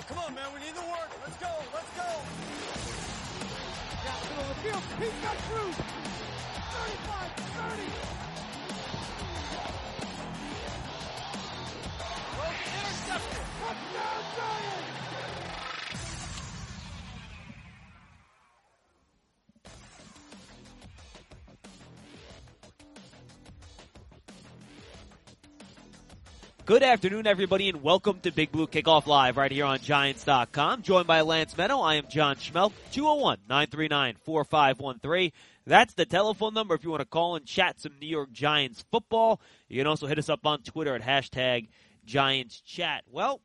Come on, man. We need the work. Let's go. Let's go. Down the middle of the field. He's got through. 35, 30. Intercepted. Touchdown, Giants. Good afternoon, everybody, and welcome to Big Blue Kickoff Live right here on Giants.com. Joined by Lance Meadow, I am John Schmelk, 201-939-4513. That's the telephone number if you want to call and chat some New York Giants football. You can also hit us up on Twitter at #GiantsChat. Well,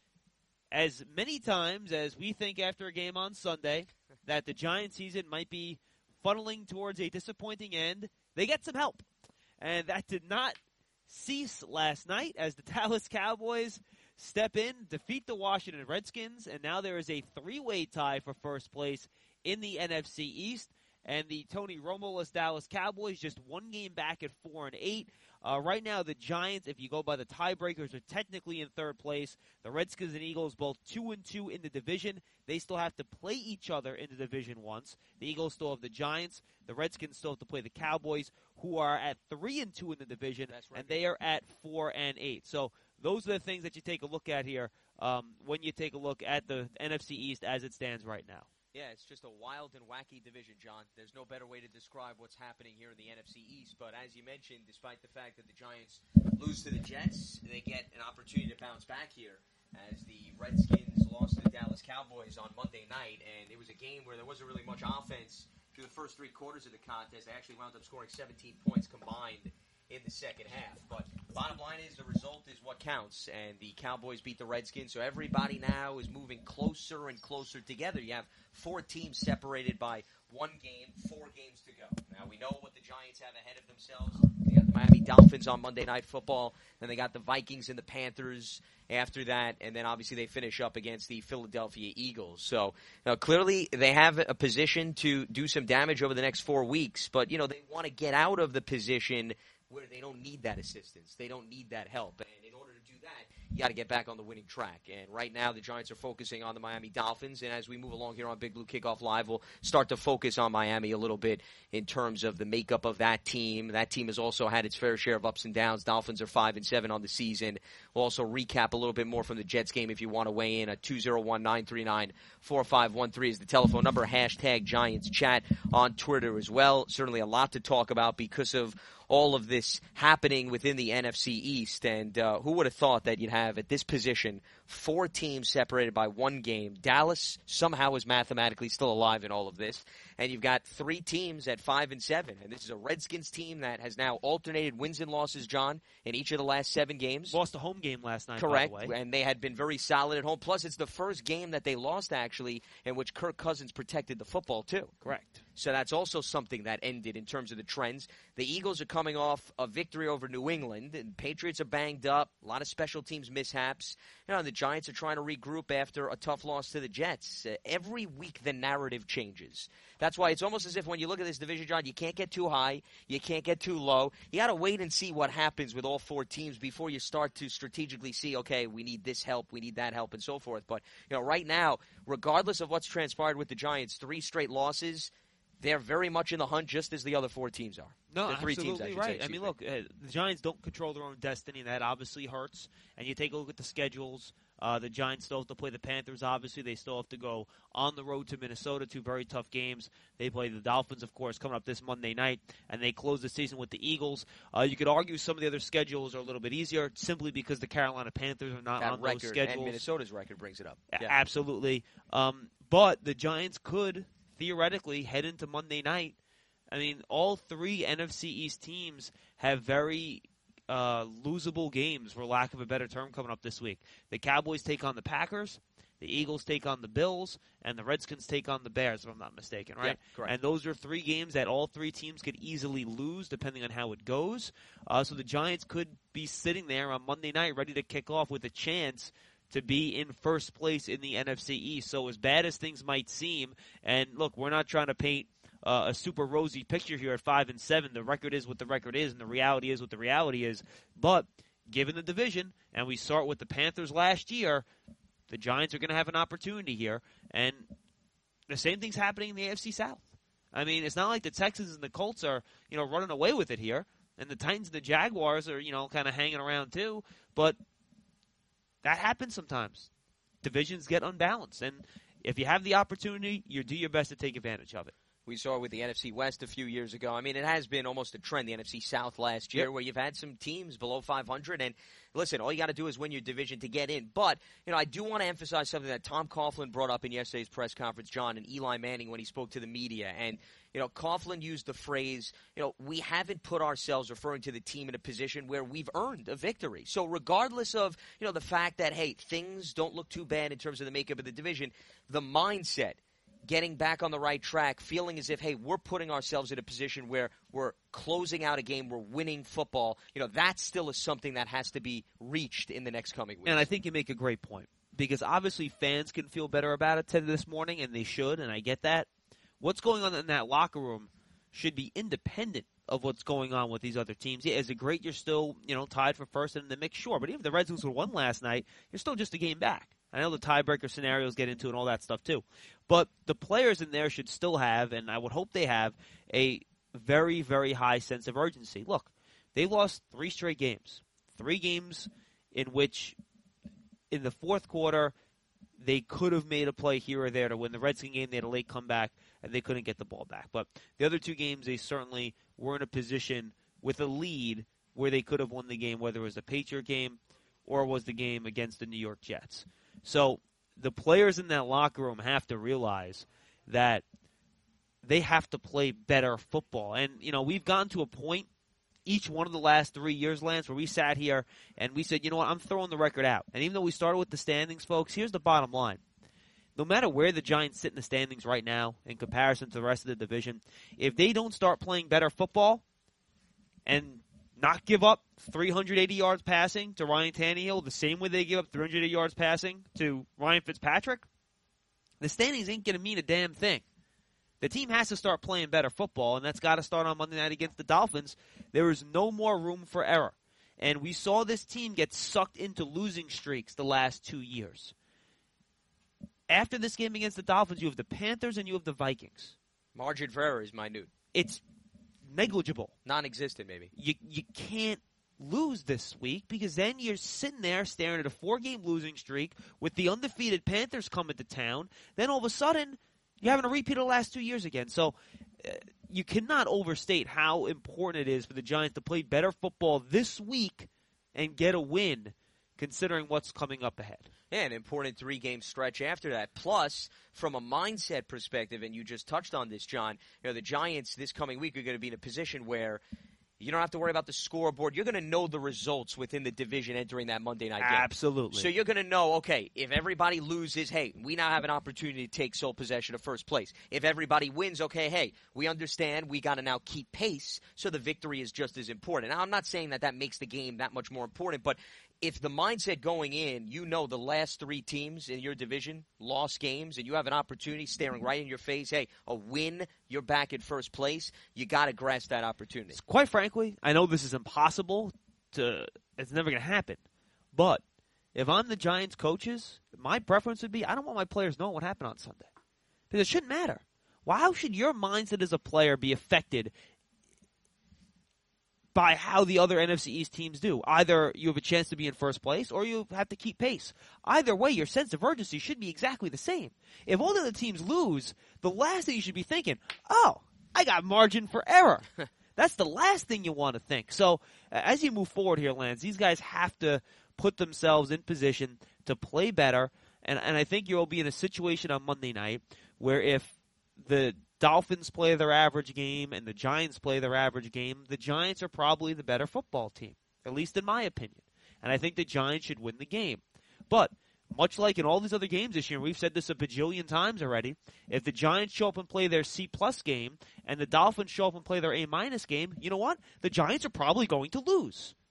as many times as we think after a game on Sunday that the Giants season might be funneling towards a disappointing end, they get some help. And that did not cease last night as the Dallas Cowboys step in, defeat the Washington Redskins, and now there is a three-way tie for first place in the NFC East. And the Tony Romo-less Dallas Cowboys just one game back at 4-8. Right now, the Giants, if you go by the tiebreakers, are technically in third place. The Redskins and Eagles both 2-2 in the division. They still have to play each other in the division once. The Eagles still have the Giants. The Redskins still have to play the Cowboys, who are at 3-2 in the division, and they are at 4-8. So those are the things that you take a look at here when you take a look at the NFC East as it stands right now. Yeah, it's just a wild and wacky division, John. There's no better way to describe what's happening here in the NFC East. But as you mentioned, despite the fact that the Giants lose to the Jets, they get an opportunity to bounce back here as the Redskins lost to the Dallas Cowboys on Monday night. And it was a game where there wasn't really much offense through the first three quarters of the contest. They actually wound up scoring 17 points combined in the second half. But bottom line is the result is what counts, and the Cowboys beat the Redskins, so everybody now is moving closer and closer together. You have four teams separated by one game, 4 games to go. Now we know what the Giants have ahead of themselves. They got the Miami Dolphins on Monday Night Football, then they got the Vikings and the Panthers after that, and then obviously they finish up against the Philadelphia Eagles. So clearly they have a position to do some damage over the next 4 weeks, but they want to get out of the position where they don't need that assistance. They don't need that help. And in order to do that, you got to get back on the winning track. And right now, the Giants are focusing on the Miami Dolphins. And as we move along here on Big Blue Kickoff Live, we'll start to focus on Miami a little bit in terms of the makeup of that team. That team has also had its fair share of ups and downs. Dolphins are 5-7 on the season. We'll also recap a little bit more from the Jets game if you want to weigh in at 201-939-4513 is the telephone number. #GiantsChat on Twitter as well. Certainly a lot to talk about because of all of this happening within the NFC East. And who would have thought that you'd have at this position 4 teams separated by 1 game. Dallas somehow is mathematically still alive in all of this. And you've got 3 teams at 5-7. And this is a Redskins team that has now alternated wins and losses, John, in each of the last 7 games. Lost a home game last night, correct, by the way. And they had been very solid at home. Plus, it's the first game that they lost, actually, in which Kirk Cousins protected the football, too. Correct. So that's also something that ended in terms of the trends. The Eagles are coming off a victory over New England. And Patriots are banged up. A lot of special teams mishaps. The Giants are trying to regroup after a tough loss to the Jets. Every week the narrative changes. That's why it's almost as if when you look at this division, John, you can't get too high. You can't get too low. You got to wait and see what happens with all 4 teams before you start to strategically see, okay, we need this help, we need that help, and so forth. But, right now, regardless of what's transpired with the Giants, 3 straight losses, they're very much in the hunt just as the other 4 teams are. No, the 3 absolutely teams, right. say, I mean, look, the Giants don't control their own destiny, and that obviously hurts. And you take a look at the schedules. The Giants still have to play the Panthers, obviously. They still have to go on the road to Minnesota, 2 very tough games. They play the Dolphins, of course, coming up this Monday night, and they close the season with the Eagles. You could argue some of the other schedules are a little bit easier simply because the Carolina Panthers are not on those schedules. And Minnesota's record brings it up. Yeah. Absolutely. But the Giants could theoretically head into Monday night. I mean, all 3 NFC East teams have very losable games, for lack of a better term, coming up this week. The Cowboys take on the Packers, the Eagles take on the Bills, and the Redskins take on the Bears, if I'm not mistaken, right? Yeah, correct. And those are 3 games that all 3 teams could easily lose, depending on how it goes. So the Giants could be sitting there on Monday night ready to kick off with a chance to be in first place in the NFC East. So as bad as things might seem, and look, we're not trying to paint a super rosy picture here at 5-7. The record is what the record is, and the reality is what the reality is. But given the division, and we start with the Panthers last year, the Giants are going to have an opportunity here, and the same thing's happening in the AFC South. I mean, it's not like the Texans and the Colts are, running away with it here, and the Titans and the Jaguars are, kind of hanging around too, but that happens sometimes. Divisions get unbalanced, and if you have the opportunity, you do your best to take advantage of it. We saw it with the NFC West a few years ago. I mean, it has been almost a trend, the NFC South last year, where you've had some teams below 500. And listen, all you got to do is win your division to get in. But, I do want to emphasize something that Tom Coughlin brought up in yesterday's press conference, John, and Eli Manning when he spoke to the media. And, Coughlin used the phrase, we haven't put ourselves, referring to the team, in a position where we've earned a victory. So regardless of, the fact that, hey, things don't look too bad in terms of the makeup of the division, the mindset, getting back on the right track, feeling as if, hey, we're putting ourselves in a position where we're closing out a game, we're winning football, that still is something that has to be reached in the next coming weeks. And I think you make a great point, because obviously fans can feel better about it this morning, and they should, and I get that. What's going on in that locker room should be independent of what's going on with these other teams. Yeah, is it great you're still, tied for first and in the mix? Sure, but even if the Red Sox won last night, you're still just a game back. I know the tiebreaker scenarios get into and all that stuff too. But the players in there should still have, and I would hope they have, a very, very high sense of urgency. Look, they lost 3 straight games. 3 games in which, in the fourth quarter, they could have made a play here or there to win. The Redskin game, they had a late comeback, and they couldn't get the ball back. But the other 2 games, they certainly were in a position with a lead where they could have won the game, whether it was the Patriot game or was the game against the New York Jets. So the players in that locker room have to realize that they have to play better football. And, we've gotten to a point each one of the last 3 years, Lance, where we sat here and we said, you know what, I'm throwing the record out. And even though we started with the standings, folks, here's the bottom line. No matter where the Giants sit in the standings right now in comparison to the rest of the division, if they don't start playing better football and not give up 380 yards passing to Ryan Tannehill the same way they give up 380 yards passing to Ryan Fitzpatrick, the standings ain't going to mean a damn thing. The team has to start playing better football, and that's got to start on Monday night against the Dolphins. There is no more room for error. And we saw this team get sucked into losing streaks the last 2 years. After this game against the Dolphins, you have the Panthers and you have the Vikings. Margin for error is minute. It's negligible. Non-existent, maybe. You can't lose this week, because then you're sitting there staring at a 4-game losing streak with the undefeated Panthers coming to town. Then all of a sudden, you're having a repeat of the last 2 years again. So you cannot overstate how important it is for the Giants to play better football this week and get a win, considering what's coming up ahead. Yeah, an important 3-game stretch after that. Plus, from a mindset perspective, and you just touched on this, John, the Giants this coming week are going to be in a position where you don't have to worry about the scoreboard. You're going to know the results within the division entering that Monday night game. Absolutely. So you're going to know, okay, if everybody loses, hey, we now have an opportunity to take sole possession of first place. If everybody wins, okay, hey, we understand we got to now keep pace, so the victory is just as important. Now, I'm not saying that makes the game that much more important, but if the mindset going in, the last 3 teams in your division lost games, and you have an opportunity staring right in your face, hey, a win, you're back in first place, you got to grasp that opportunity. Quite frankly, I know this is impossible. It's never going to happen. But if I'm the Giants coaches, my preference would be I don't want my players knowing what happened on Sunday. Because it shouldn't matter. Well, how should your mindset as a player be affected by how the other NFC East teams do? Either you have a chance to be in first place or you have to keep pace. Either way, your sense of urgency should be exactly the same. If all the other teams lose, the last thing you should be thinking, oh, I got margin for error. That's the last thing you want to think. So as you move forward here, Lance, these guys have to put themselves in position to play better. And I think you'll be in a situation on Monday night where if the Dolphins play their average game and the Giants play their average game, the Giants are probably the better football team, at least in my opinion. And I think the Giants should win the game. But much like in all these other games this year, we've said this a bajillion times already, if the Giants show up and play their C-plus game and the Dolphins show up and play their A-minus game, you know what? The Giants are probably going to lose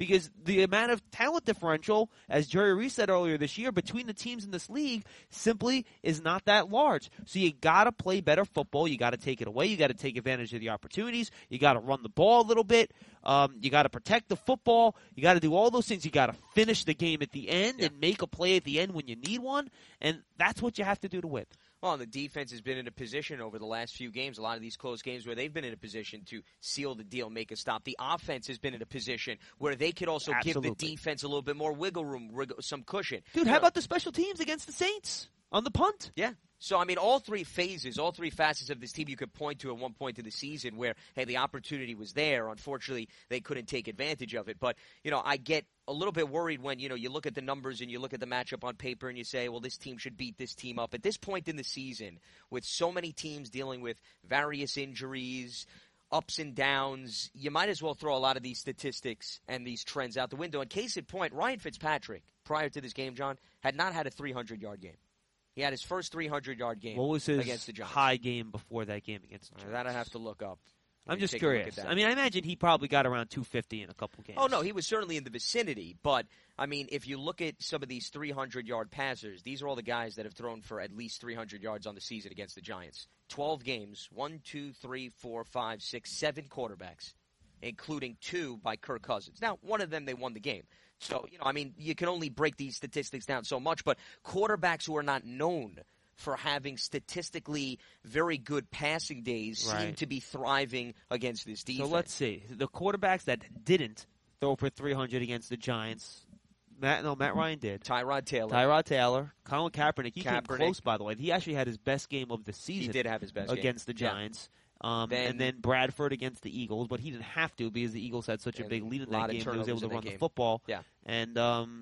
because the amount of talent differential, as Jerry Reese said earlier this year, between the teams in this league simply is not that large. So you got to play better football. You got to take it away. You got to take advantage of the opportunities. You got to run the ball a little bit. You got to protect the football. You got to do all those things. You got to finish the game at the end and make a play at the end when you need one, and that's what you have to do to win. Well, the defense has been in a position over the last few games, a lot of these close games, where they've been in a position to seal the deal, make a stop. The offense has been in a position where they could also give the defense a little bit more wiggle room, some cushion. Dude, how about the special teams against the Saints on the punt? Yeah. So, I mean, all three phases, all three facets of this team you could point to at one point in the season where, hey, the opportunity was there. Unfortunately, they couldn't take advantage of it. But, I get a little bit worried when, you look at the numbers and you look at the matchup on paper and you say, well, this team should beat this team up. At this point in the season, with so many teams dealing with various injuries, ups and downs, you might as well throw a lot of these statistics and these trends out the window. And case in point, Ryan Fitzpatrick, prior to this game, John, had not had a 300-yard game. He had his first 300-yard game against the Giants. What was his high game before that game against the Giants? That I have to look up. I'm just curious. I mean, I imagine he probably got around 250 in a couple games. Oh, no, he was certainly in the vicinity. But, I mean, if you look at some of these 300-yard passers, these are all the guys that have thrown for at least 300 yards on the season against the Giants. 12 games, 1, 2, 3, 4, 5, 6, 7 quarterbacks, including 2 by Kirk Cousins. Now, one of them, they won the game. So, I mean, you can only break these statistics down so much, but quarterbacks who are not known for having statistically very good passing days seem to be thriving against this defense. So let's see. The quarterbacks that didn't throw for 300 against the Giants, Matt Ryan did. Tyrod Taylor. Colin Kaepernick. He came close, by the way. He actually had his best game of the season. He did have his best against the Giants. And then Bradford against the Eagles, but he didn't have to because the Eagles had such a big lead in that game. He was able to run the football. Yeah. And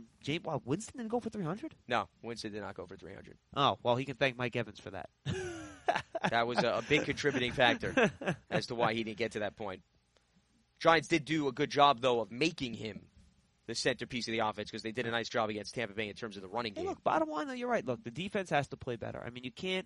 Winston didn't go for 300? No, Winston did not go for 300. Oh, well, he can thank Mike Evans for that. That was a big contributing factor as to why he didn't get to that point. Giants did do a good job, though, of making him the centerpiece of the offense because they did a nice job against Tampa Bay in terms of the running game. Look, bottom line, though, you're right. Look, the defense has to play better. I mean,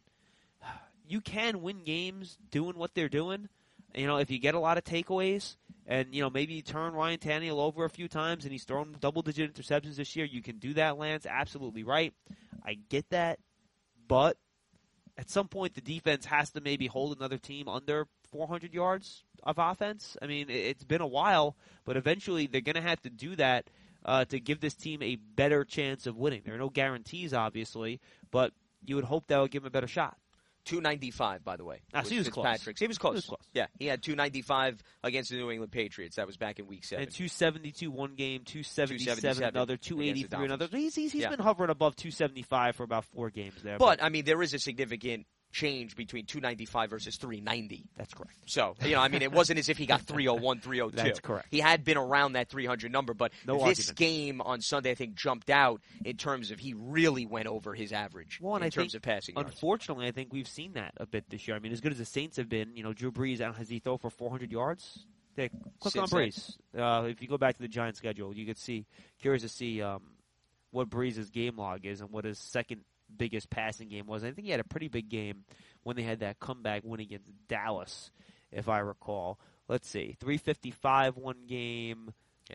you can win games doing what they're doing. If you get a lot of takeaways and, maybe you turn Ryan Tannehill over a few times and he's thrown double-digit interceptions this year, you can do that, Lance. Absolutely right. I get that. But at some point, the defense has to maybe hold another team under 400 yards of offense. I mean, it's been a while, but eventually they're going to have to do that to give this team a better chance of winning. There are no guarantees, obviously, but you would hope that would give them a better shot. 295, by the way. So he was close. He was close. Yeah, he had 295 against the New England Patriots. That was back in Week 7. And 272 one game, 277 another, 283 another. He's been hovering above 275 for about 4 games there. But, I mean, there is a significant change between 295 versus 390. That's correct. So, I mean, it wasn't as if he got 301, 302. That's correct. He had been around that 300 number, but this game on Sunday, I think, jumped out in terms of he really went over his average in terms of passing yards. Unfortunately, I think we've seen that a bit this year. I mean, as good as the Saints have been, Drew Brees, has he thrown for 400 yards? Click on Brees. If you go back to the Giants schedule, you could see, curious to see what Brees' game log is and what his second biggest passing game was. I think he had a pretty big game when they had that comeback win against Dallas, if I recall. Let's see, 355 one game,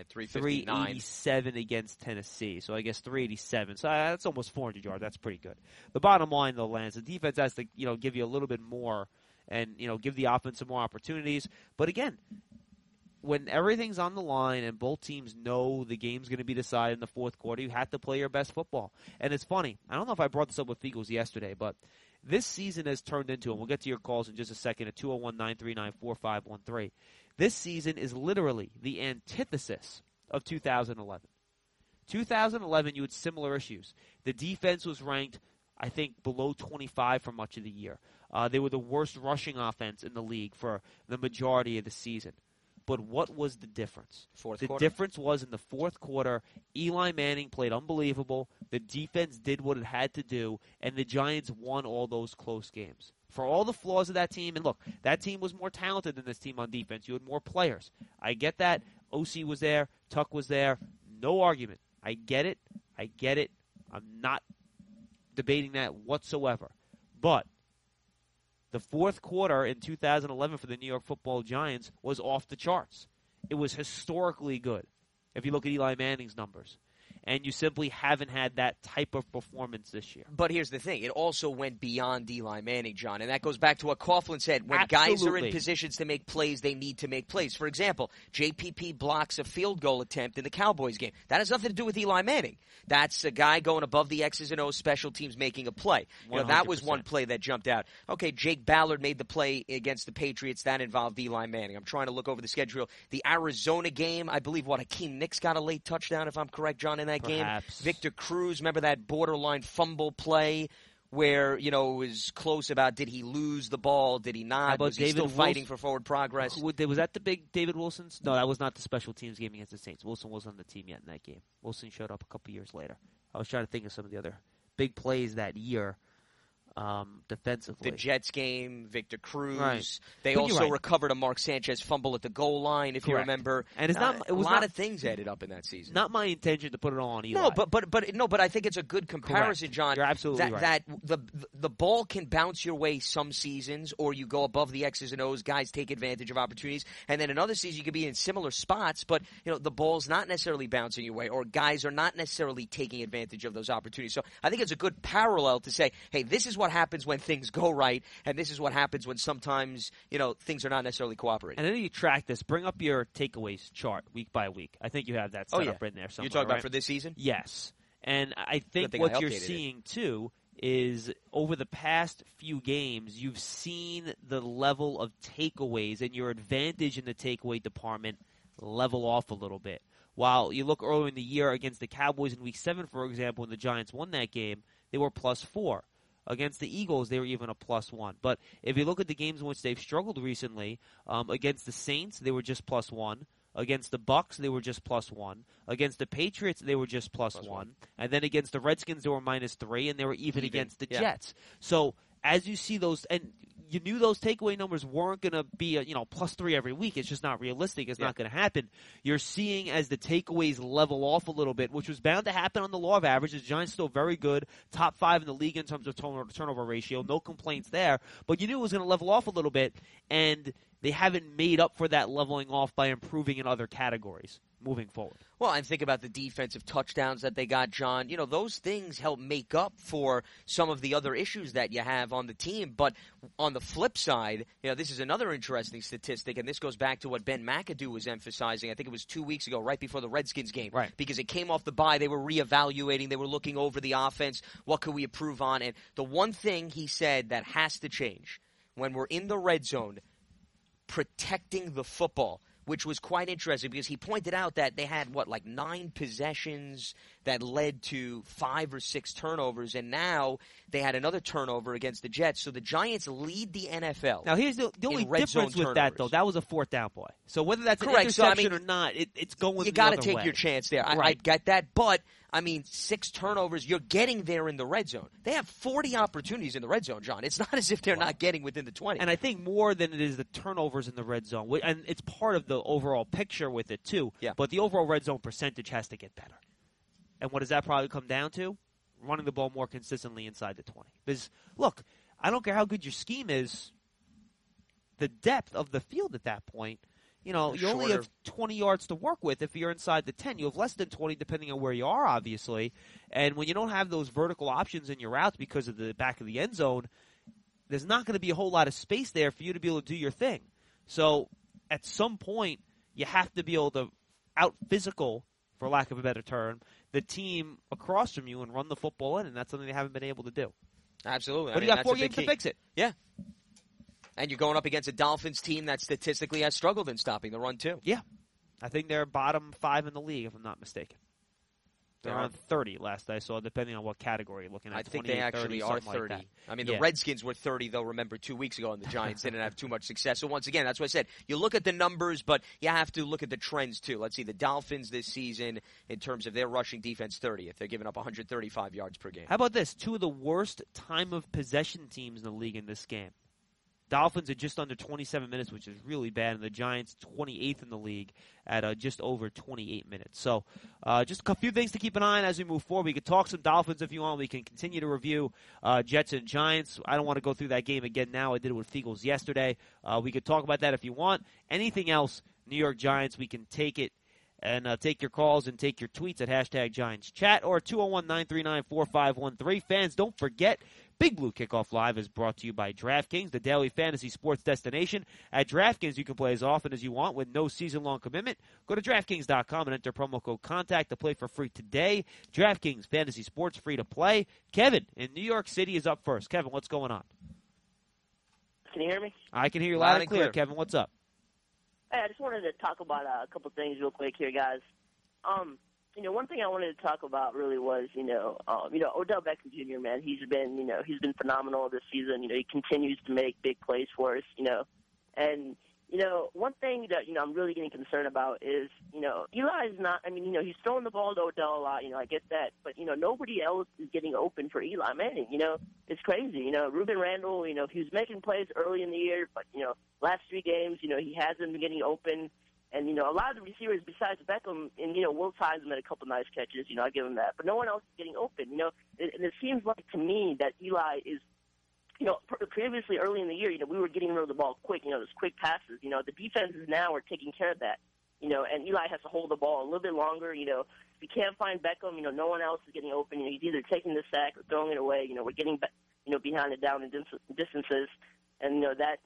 387 against Tennessee. So I guess 387. So that's almost 400 yards. That's pretty good. The bottom line, though, Lance, the defense has to give you a little bit more and give the offense some more opportunities. But again, when everything's on the line and both teams know the game's going to be decided in the fourth quarter, you have to play your best football. And it's funny. I don't know if I brought this up with Eagles yesterday, but this season has turned into, and we'll get to your calls in just a second, at 201-939-4513. This season is literally the antithesis of 2011. 2011, you had similar issues. The defense was ranked, I think, below 25 for much of the year. They were the worst rushing offense in the league for the majority of the season. But what was the difference? The difference was in the fourth quarter, Eli Manning played unbelievable. The defense did what it had to do, and the Giants won all those close games. For all the flaws of that team, and look, that team was more talented than this team on defense. You had more players. I get that. OC was there. Tuck was there. No argument. I get it. I'm not debating that whatsoever. But the fourth quarter in 2011 for the New York Football Giants was off the charts. It was historically good. if you look at Eli Manning's numbers. And you simply haven't had that type of performance this year. But here's the thing. It also went beyond Eli Manning, John. And that goes back to what Coughlin said. When guys are in positions to make plays, they need to make plays. For example, JPP blocks a field goal attempt in the Cowboys game. That has nothing to do with Eli Manning. That's a guy going above the X's and O's, special teams making a play. That was one play that jumped out. Okay, Jake Ballard made the play against the Patriots. That involved Eli Manning. I'm trying to look over the schedule. The Arizona game, I believe, Hakeem Nicks got a late touchdown, if I'm correct, John, in that game. Victor Cruz, remember that borderline fumble play where, it was close about did he lose the ball, did he not? Was he still fighting for forward progress? Was that the big David Wilson's? No, that was not the special teams game against the Saints. Wilson wasn't on the team yet in that game. Wilson showed up a couple years later. I was trying to think of some of the other big plays that year. Defensively. The Jets game, Victor Cruz. Right. They also recovered a Mark Sanchez fumble at the goal line, if you remember. And it's not. It was a lot of things added up in that season. Not my intention to put it all on Eli. No, but I think it's a good comparison, Correct. John. You're absolutely right. That the ball can bounce your way some seasons, or you go above the X's and O's. Guys take advantage of opportunities, and then another season you could be in similar spots, but the ball's not necessarily bouncing your way, or guys are not necessarily taking advantage of those opportunities. So I think it's a good parallel to say, hey, this is what happens when things go right, and this is what happens when sometimes, things are not necessarily cooperating. And then you track this. Bring up your takeaways chart week by week. I think you have that set up in there somewhere. You're talking right? about for this season? Yes. And I think what you're seeing, too, is over the past few games, you've seen the level of takeaways and your advantage in the takeaway department level off a little bit. While you look earlier in the year against the Cowboys in Week 7, for example, when the Giants won that game, they were +4. Against the Eagles, they were even a +1. But if you look at the games in which they've struggled recently, against the Saints, they were just +1. Against the Bucks, they were just +1. Against the Patriots, they were just +1. And then against the Redskins, they were -3, and they were even against the Jets. So as you see those, and you knew those takeaway numbers weren't going to be +3 every week. It's just not realistic. It's not going to happen. You're seeing as the takeaways level off a little bit, which was bound to happen on the law of averages. The Giants still very good, top 5 in the league in terms of turnover ratio. No complaints there. But you knew it was going to level off a little bit, and they haven't made up for that leveling off by improving in other categories moving forward. Well, and think about the defensive touchdowns that they got, John. Those things help make up for some of the other issues that you have on the team. But on the flip side, this is another interesting statistic, and this goes back to what Ben McAdoo was emphasizing. I think it was 2 weeks ago, right before the Redskins game. Right. Because it came off the bye. They were reevaluating. They were looking over the offense. What could we improve on? And the one thing he said that has to change when we're in the red zone, protecting the football, which was quite interesting because he pointed out that they had, 9 possessions that led to 5 or 6 turnovers, and now they had another turnover against the Jets. So the Giants lead the NFL. Now, here's the only difference with that, though. That was a 4th down play. So whether that's an interception or not, it's going the other way. You got to take your chance there. I get that, but 6 turnovers, you're getting there in the red zone. They have 40 opportunities in the red zone, John. It's not as if they're not getting within the 20. And I think more than it is the turnovers in the red zone. And it's part of the overall picture with it, too. Yeah. But the overall red zone percentage has to get better. And what does that probably come down to? Running the ball more consistently inside the 20. Because, look, I don't care how good your scheme is, the depth of the field at that point, you only have 20 yards to work with if you're inside the 10. You have less than 20 depending on where you are, obviously. And when you don't have those vertical options in your routes because of the back of the end zone, there's not going to be a whole lot of space there for you to be able to do your thing. So at some point, you have to be able to out-physical, for lack of a better term, the team across from you and run the football in, and that's something they haven't been able to do. Absolutely. But you got 4 games to fix it. Yeah. And you're going up against a Dolphins team that statistically has struggled in stopping the run, too. Yeah. I think they're bottom 5 in the league, if I'm not mistaken. They're on 30 last I saw, depending on what category you're looking at. I think they actually 30, are 30. Like the Redskins were 30, though, remember, 2 weeks ago, and the Giants didn't have too much success. So, once again, that's what I said. You look at the numbers, but you have to look at the trends, too. Let's see, the Dolphins this season, in terms of their rushing defense, 30th. They're giving up 135 yards per game. How about this? 2 of the worst time of possession teams in the league in this game. Dolphins are just under 27 minutes, which is really bad, and the Giants 28th in the league at just over 28 minutes. So just a few things to keep an eye on as we move forward. We could talk some Dolphins if you want. We can continue to review Jets and Giants. I don't want to go through that game again now. I did it with Fiegels yesterday. We could talk about that if you want. Anything else, New York Giants, we can take it and take your calls and take your tweets at hashtag Giants Chat or 201-939-4513. Fans, don't forget, Big Blue Kickoff Live is brought to you by DraftKings, the daily fantasy sports destination. At DraftKings, you can play as often as you want with no season-long commitment. Go to DraftKings.com and enter promo code CONTACT to play for free today. DraftKings Fantasy Sports, free to play. Kevin in New York City is up first. Kevin, what's going on? Can you hear me? I can hear you loud and clear. Kevin, what's up? Hey, I just wanted to talk about a couple things real quick here, guys. One thing I wanted to talk about really was, Odell Beckham Jr., man, he's been phenomenal this season. He continues to make big plays for us, and, one thing that, I'm really getting concerned about is, Eli's not, he's throwing the ball to Odell a lot, I get that, but, nobody else is getting open for Eli Manning, it's crazy, Ruben Randall, he was making plays early in the year, but, last 3 games, he hasn't been getting open. And, a lot of the receivers besides Beckham, and, Will Tynes made a couple nice catches, I give him that. But no one else is getting open, And it seems like to me that Eli is, previously early in the year, we were getting rid of the ball quick, those quick passes. The defenses now are taking care of that, and Eli has to hold the ball a little bit longer. If you can't find Beckham, no one else is getting open. He's either taking the sack or throwing it away. We're getting, behind it down in distances. And,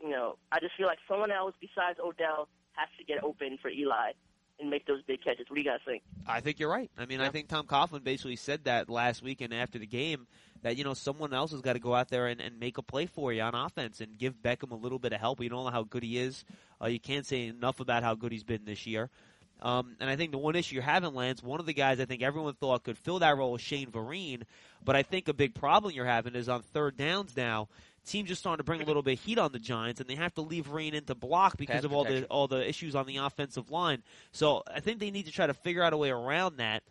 I just feel like someone else besides Odell has to get open for Eli and make those big catches. What do you guys think? I think you're right. I think Tom Coughlin basically said that last weekend after the game that, someone else has got to go out there and make a play for you on offense and give Beckham a little bit of help. You don't know how good he is. You can't say enough about how good he's been this year. And I think the one issue you're having, Lance, one of the guys I think everyone thought could fill that role is Shane Vereen. But I think a big problem you're having is on third downs now. Teams are starting to bring a little bit of heat on the Giants, and they have to leave Vereen in to block because of all the issues on the offensive line. So I think they need to try to figure out a way around that.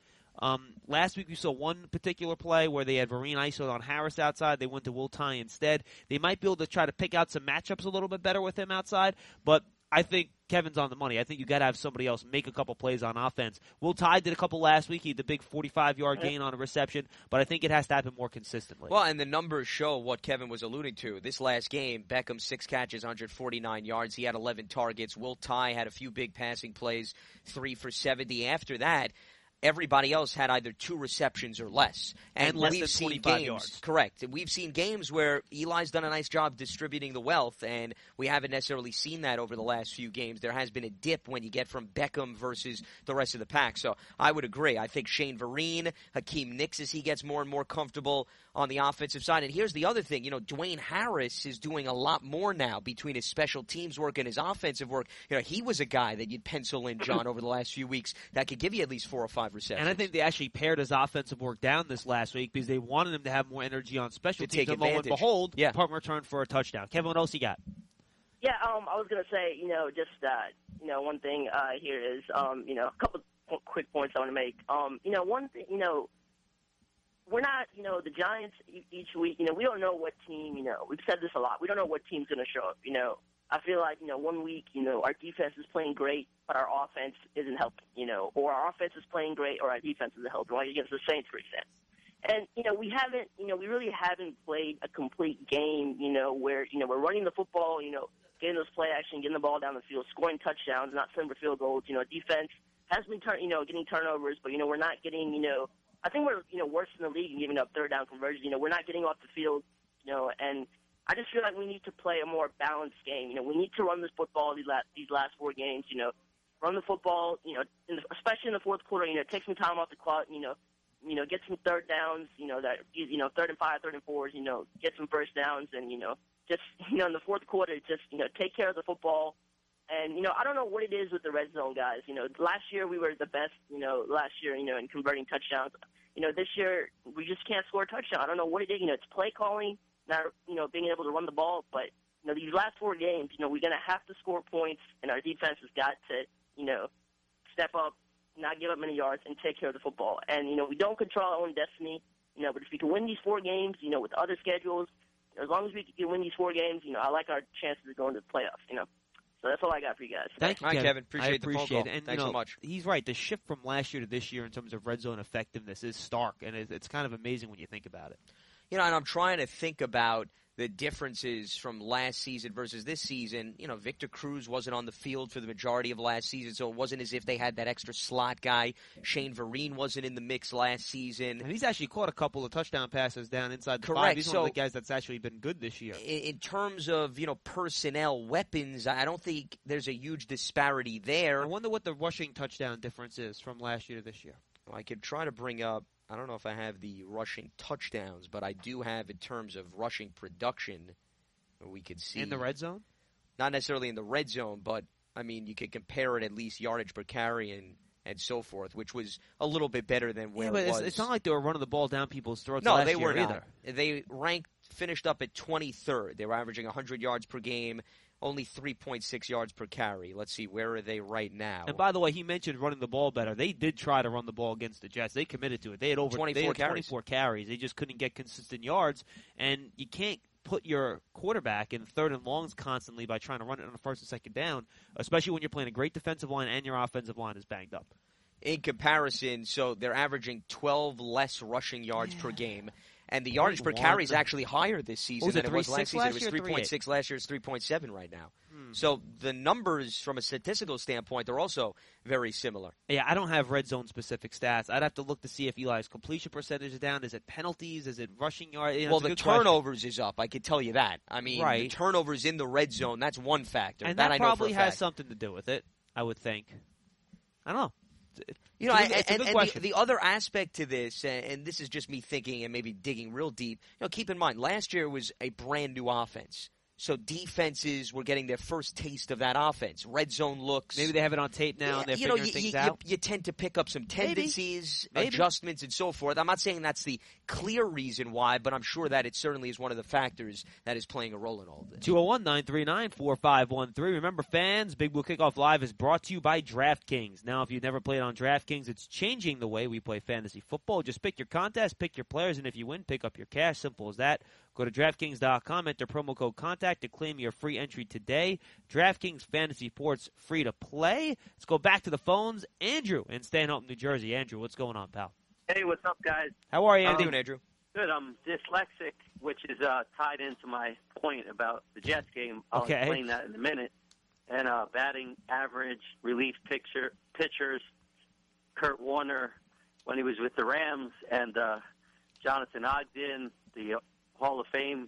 Last week we saw one particular play where they had Vereen isoed on Harris outside. They went to Will Ty instead. They might be able to try to pick out some matchups a little bit better with him outside, but I think Kevin's on the money. I think you got to have somebody else make a couple plays on offense. Will Ty did a couple last week. He had the big 45-yard gain on a reception, but I think it has to happen more consistently. Well, and the numbers show what Kevin was alluding to. This last game, Beckham 6 catches, 149 yards. He had 11 targets. Will Ty had a few big passing plays, 3 for 70. After that, everybody else had either 2 receptions or less. And less than 25 yards. Correct. And we've seen games where Eli's done a nice job distributing the wealth, and we haven't necessarily seen that over the last few games. There has been a dip when you get from Beckham versus the rest of the pack. So I would agree. I think Shane Vereen, Hakeem Nicks, as he gets more and more comfortable on the offensive side. And here's the other thing. Dwayne Harris is doing a lot more now between his special teams work and his offensive work. He was a guy that you'd pencil in, John, over the last few weeks that could give you at least 4 or 5 receptions. And I think they actually pared his offensive work down this last week because they wanted him to have more energy on special teams. And lo and behold, punt return for a touchdown. Kevin, what else you got? Yeah, I was going to say, one thing here is, a couple quick points I want to make. One thing, we're not, the Giants each week, we don't know what team, we've said this a lot. We don't know what team's going to show up, I feel like, 1 week, our defense is playing great, but our offense isn't helping, or our offense is playing great, or our defense isn't helping, like against the Saints, for example. And, we really haven't played a complete game, where, we're running the football, getting those play action, getting the ball down the field, scoring touchdowns, not sending for field goals. Defense has been, getting turnovers, but, we're not getting, I think we're, worse in the league in giving up third down conversions. We're not getting off the field, and I just feel like we need to play a more balanced game. We need to run this football these last 4 games, run the football, especially in the fourth quarter, take some time off the clock, get some third downs, that, 3rd and 5, 3rd and 4s, get some first downs and, just, in the fourth quarter, just, take care of the football. And, I don't know what it is with the red zone guys. Last year we were the best, in converting touchdowns. This year we just can't score a touchdown. I don't know what it is. It's play calling, not, being able to run the ball. But, these last 4 games, we're going to have to score points, and our defense has got to, step up, not give up many yards, and take care of the football. And, we don't control our own destiny, but if we can win these 4 games, with other schedules, as long as we can win these 4 games, I like our chances of going to the playoffs, So that's all I got for you guys. Thank you, Kevin. Appreciate the phone call. And, thanks so much. He's right. The shift from last year to this year in terms of red zone effectiveness is stark, and it's kind of amazing when you think about it. And I'm trying to think about the differences from last season versus this season, Victor Cruz wasn't on the field for the majority of last season, so it wasn't as if they had that extra slot guy. Shane Vereen wasn't in the mix last season. And he's actually caught a couple of touchdown passes down inside the Correct. 5. He's one of the guys that's actually been good this year. In terms of, personnel, weapons, I don't think there's a huge disparity there. I wonder what the rushing touchdown difference is from last year to this year. I could try to bring up, I don't know if I have the rushing touchdowns, but I do have in terms of rushing production, we could see. In the red zone? Not necessarily in the red zone, but, you could compare it at least yardage per carry and so forth, which was a little bit better than where it was. It's not like they were running the ball down people's throats No, last they year were either. not. They finished up at 23rd. They were averaging 100 yards per game. Only 3.6 yards per carry. Let's see, where are they right now? And by the way, he mentioned running the ball better. They did try to run the ball against the Jets. They committed to it. They had 24 carries. They just couldn't get consistent yards. And you can't put your quarterback in third and longs constantly by trying to run it on the first and second down, especially when you're playing a great defensive line and your offensive line is banged up. In comparison, so they're averaging 12 less rushing yards per game. And the yardage per carry is actually higher this season than it was last season. It was 3.6 last year. It's 3.7 right now. So the numbers from a statistical standpoint, they're also very similar. Yeah, I don't have red zone specific stats. I'd have to look to see if Eli's completion percentage is down. Is it penalties? Is it rushing yards? Well, the turnovers is up. I could tell you that. Right. The turnovers in the red zone, that's one factor. And that probably has something to do with it, I would think. I don't know. It's a good question. The other aspect to this, and this is just me thinking and maybe digging real deep, keep in mind, last year was a brand new offense. So defenses were getting their first taste of that offense. Red zone looks. Maybe they have it on tape now and they're figuring things out. You tend to pick up some tendencies, adjustments, and so forth. I'm not saying that's the clear reason why, but I'm sure that it certainly is one of the factors that is playing a role in all of this. 201-939-4513. Remember, fans, Big Blue Kickoff Live is brought to you by DraftKings. Now, if you've never played on DraftKings, it's changing the way we play fantasy football. Just pick your contest, pick your players, and if you win, pick up your cash. Simple as that. Go to DraftKings.com, enter promo code CONTACT to claim your free entry today. DraftKings Fantasy Sports, free to play. Let's go back to the phones. Andrew in Stanhope, New Jersey. Andrew, what's going on, pal? Hey, what's up, guys? How are you, Andy? How you doing, Andrew? Good. I'm dyslexic, which is tied into my point about the Jets game. I'll Okay. explain that in a minute. And batting average, relief pitchers, Kurt Warner when he was with the Rams, and Jonathan Ogden, the Hall of Fame.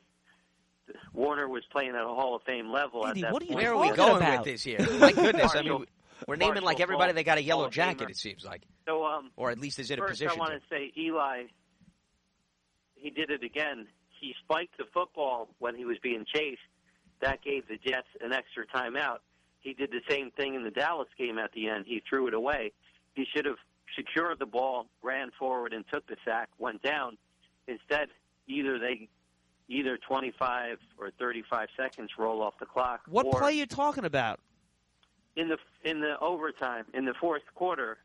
Warner was playing at a Hall of Fame level Andy, at that what are you point. Where are we talking going about? with this here? My goodness. We're naming Marshall like everybody Falk, that got a yellow Hall of jacket, Famer. it seems like. So, or at least is in a first, position I want to. to say Eli, he did it again. He spiked the football when he was being chased. That gave the Jets an extra timeout. He did the same thing in the Dallas game at the end. He threw it away. He should have secured the ball, ran forward, and took the sack, went down. Instead, either 25 or 35 seconds roll off the clock. What or play are you talking about? in the overtime, in the fourth quarter,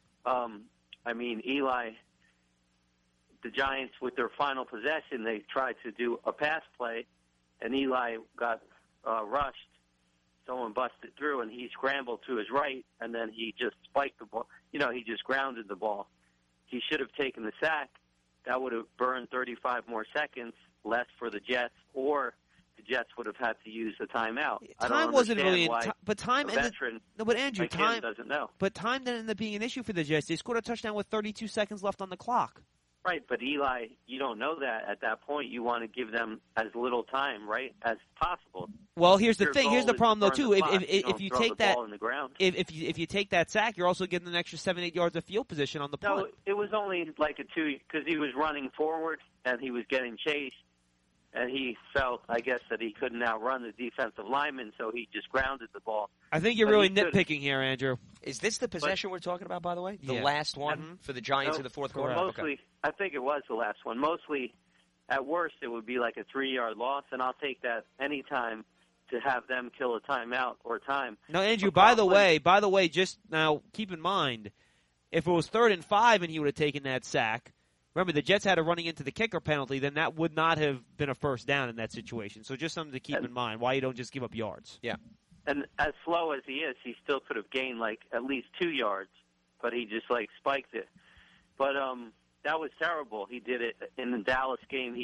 Eli, the Giants, with their final possession, they tried to do a pass play, and Eli got rushed. Someone busted through, and he scrambled to his right, and then he just spiked the ball. He just grounded the ball. He should have taken the sack. That would have burned 35 more seconds, less for the Jets, or the Jets would have had to use the timeout. Time wasn't really, but time a veteran no, but Andrew, like time him doesn't know. But time didn't end up being an issue for the Jets. They scored a touchdown with 32 seconds left on the clock. Right, but Eli, you don't know that at that point. You want to give them as little time, right, as possible. Well, here's the Your thing. goal Here's the is problem, though, to too. burn the clock. If you throw take the that, ball in the ground. if you take that sack, you're also getting an extra 7-8 yards of field position on the punt. No, it was only like a 2 because he was running forward and he was getting chased, and he felt, I guess, that he couldn't outrun the defensive lineman, so he just grounded the ball. I think you're But really he could- nitpicking here, Andrew. Is this the possession we're talking about, by the way? The Yeah. last one for the Giants No, in the fourth quarter? Mostly, Okay. I think it was the last one. Mostly, at worst, it would be like a 3-yard loss, and I'll take that any time to have them kill a timeout or time. Now, Andrew, But by the Coughlin- way, just now keep in mind, if it was 3rd and 5 and he would have taken that sack, remember the Jets had a running into the kicker penalty, then that would not have been a first down in that situation. So just something to keep in mind, why you don't just give up yards. Yeah. And as slow as he is, he still could have gained like at least 2 yards, but he just spiked it. But that was terrible. He did it in the Dallas game. He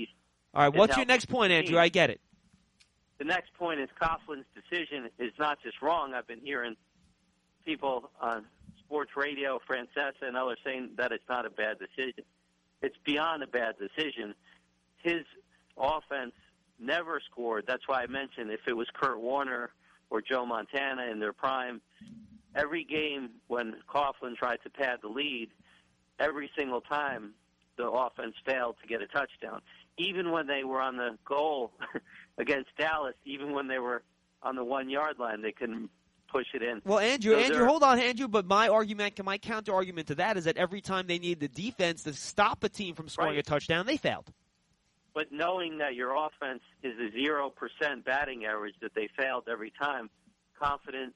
All right, what's It your helps next point, the Andrew? team. I get it. The next point is Coughlin's decision is not just wrong. I've been hearing people on sports radio, Francesa and others saying that it's not a bad decision. It's beyond a bad decision. His offense never scored. That's why I mentioned if it was Kurt Warner or Joe Montana in their prime, every game when Coughlin tried to pad the lead, every single time the offense failed to get a touchdown. Even when they were on the goal against Dallas, even when they were on the 1-yard line, they couldn't push it in. Well, Andrew, So hold on, Andrew. But my counter argument to that is that every time they need the defense to stop a team from scoring a touchdown, they failed. But knowing that your offense is a 0% batting average, that they failed every time, Coughlin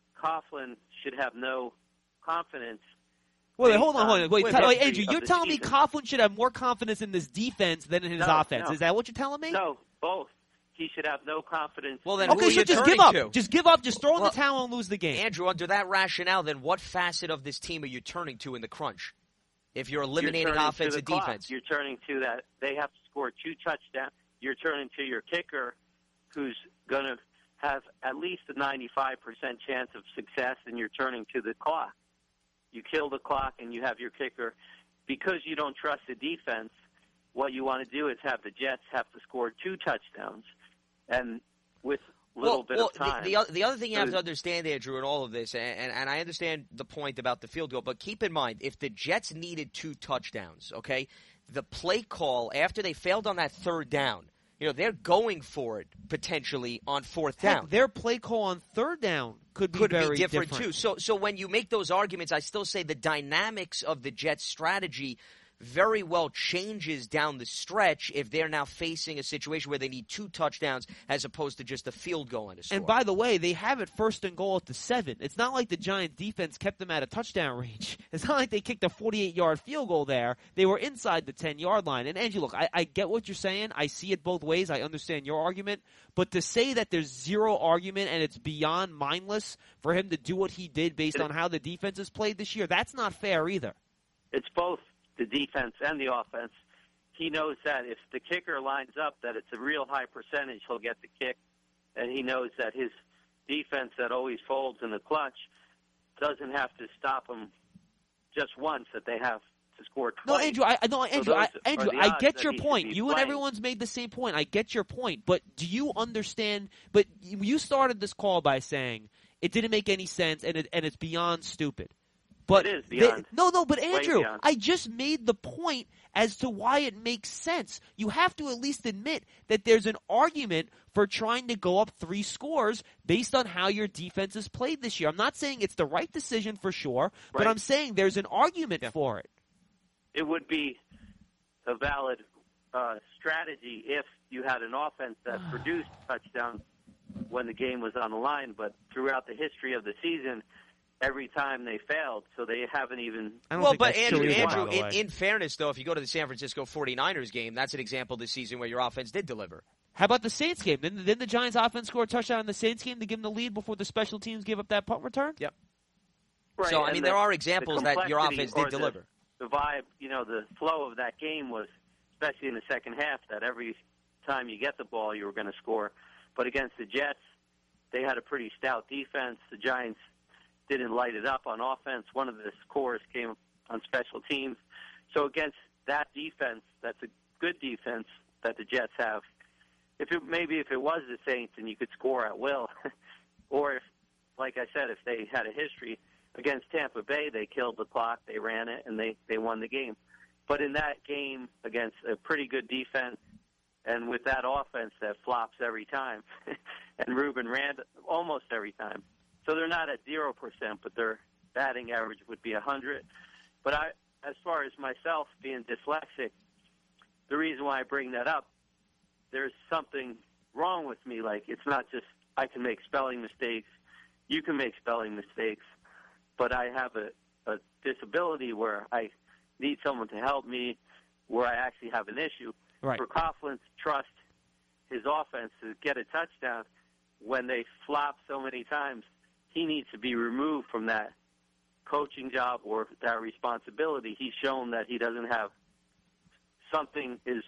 should have no confidence. Wait, hold on. Wait, Andrew, you're telling me season. Coughlin should have more confidence in this defense than in his offense. No. Is that what you're telling me? No, both. He should have no confidence. Well, then Okay, who are so you just turning give up. to? Just give up. Just throw in Well, the towel and lose the game. Andrew, under that rationale, then what facet of this team are you turning to in the crunch? If you're eliminating You're turning offense to and the clock. defense. You're turning to that. They have to score 2 touchdowns. You're turning to your kicker, who's going to have at least a 95% chance of success, and you're turning to the clock. You kill the clock, and you have your kicker. Because you don't trust the defense, what you want to do is have the Jets have to score 2 touchdowns, and with little bit of time. The other thing you have to understand, Andrew, in all of this, and I understand the point about the field goal, but keep in mind, if the Jets needed 2 touchdowns, okay, the play call after they failed on that 3rd down, they're going for it potentially on 4th down. Heck, their play call on 3rd down could be very different too. So when you make those arguments, I still say the dynamics of the Jets' strategy very well changes down the stretch if they're now facing a situation where they need 2 touchdowns as opposed to just a field goal and a score. And by the way, they have it 1st and goal at the 7. It's not like the Giants defense kept them out of touchdown range. It's not like they kicked a 48-yard field goal there. They were inside the 10-yard line. And Angie, look, I get what you're saying. I see it both ways. I understand your argument. But to say that there's zero argument and it's beyond mindless for him to do what he did based on how the defense has played this year, that's not fair either. It's both the defense and the offense. He knows that if the kicker lines up, that it's a real high percentage he'll get the kick, and he knows that his defense that always folds in the clutch doesn't have to stop him just once, that they have to score twice. No, Andrew, I get your point. You and playing. everyone's made the same point. I get your point. But do you understand? But you started this call by saying it didn't make any sense and it's beyond stupid. But it is beyond. But Andrew, beyond. I just made the point as to why it makes sense. You have to at least admit that there's an argument for trying to go up 3 scores based on how your defense has played this year. I'm not saying it's the right decision for sure, but Right. I'm saying there's an argument for it. It would be a valid strategy if you had an offense that produced touchdowns when the game was on the line, but throughout the history of the season, every time they failed, so they haven't even. But Andrew, Andrew, in fairness, though, if you go to the San Francisco 49ers game, that's an example this season where your offense did deliver. How about the Saints game? Didn't the Giants offense score a touchdown in the Saints game to give them the lead before the special teams gave up that punt return? Yep. Right, So, I and mean, the- there are examples the that your offense complexity did or deliver. The vibe, the flow of that game was, especially in the second half, that every time you get the ball, you were going to score. But against the Jets, they had a pretty stout defense. The Giants didn't light it up on offense. One of the scores came on special teams. So against that defense, that's a good defense that the Jets have. If it was the Saints and you could score at will, or if, like I said, if they had a history against Tampa Bay, they killed the clock, they ran it, and they won the game. But in that game against a pretty good defense and with that offense that flops every time, and Ruben ran almost every time. So they're not at 0%, but their batting average would be 100. But as far as myself being dyslexic, the reason why I bring that up, there's something wrong with me. Like, it's not just I can make spelling mistakes. You can make spelling mistakes. But I have a disability where I need someone to help me, where I actually have an issue. Right. For Coughlin to trust his offense to get a touchdown when they flop so many times, he needs to be removed from that coaching job or that responsibility. He's shown that he doesn't have something is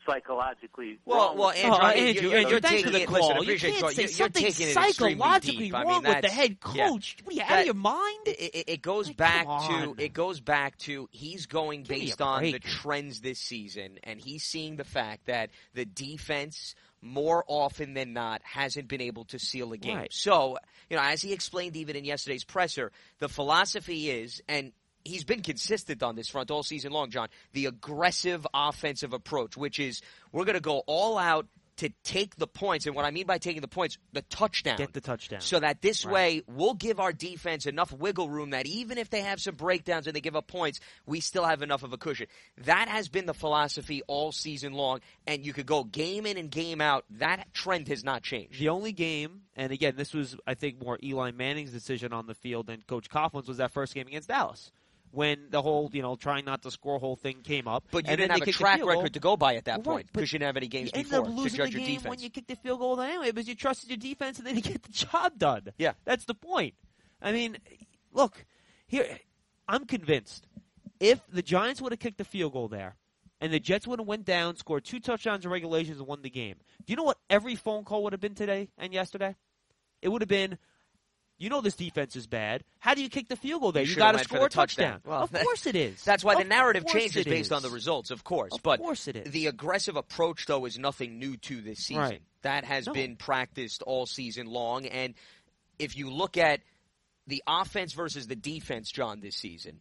psychologically Well, wrong. Andrew, you're thanks for taking the it. call. Listen, You appreciate can't say you're something taking it extremely psychologically deep. wrong with the head yeah. coach. What are you, out That- of your mind? It goes Like, back come to on. it goes back to he's going Give me based a on the break. trends this season, and he's seeing the fact that the defense more often than not hasn't been able to seal a game. Right. So, as he explained even in yesterday's presser, the philosophy is, and he's been consistent on this front all season long, John, the aggressive offensive approach, which is we're going to go all out to take the points. And what I mean by taking the points, the touchdown. Get the touchdown. So that this Right. way we'll give our defense enough wiggle room that even if they have some breakdowns and they give up points, we still have enough of a cushion. That has been the philosophy all season long, and you could go game in and game out. That trend has not changed. The only game, and again, this was, I think, more Eli Manning's decision on the field than Coach Coughlin's, was that first game against Dallas. When the whole, trying not to score whole thing came up. But you and didn't then have they a kicked the track field goal. record to go by at that Right, point but because you didn't have any games You ended before up to losing judge the your game defense. when you kicked the field goal anyway because you trusted your defense and then you get the job done. Yeah. That's the point. I mean, look, here, I'm convinced if the Giants would have kicked the field goal there and the Jets would have went down, scored 2 touchdowns in regulations and won the game, do you know what every phone call would have been today and yesterday? It would have been, this defense is bad. How do you kick the field goal there? You got to score a touchdown. Well, of course it is. That's why the Of narrative course changes it based is. on the results, of course. Of But course it is. the aggressive approach, though, is nothing new to this season. Right. That has No. been practiced all season long. And if you look at the offense versus the defense, John, this season,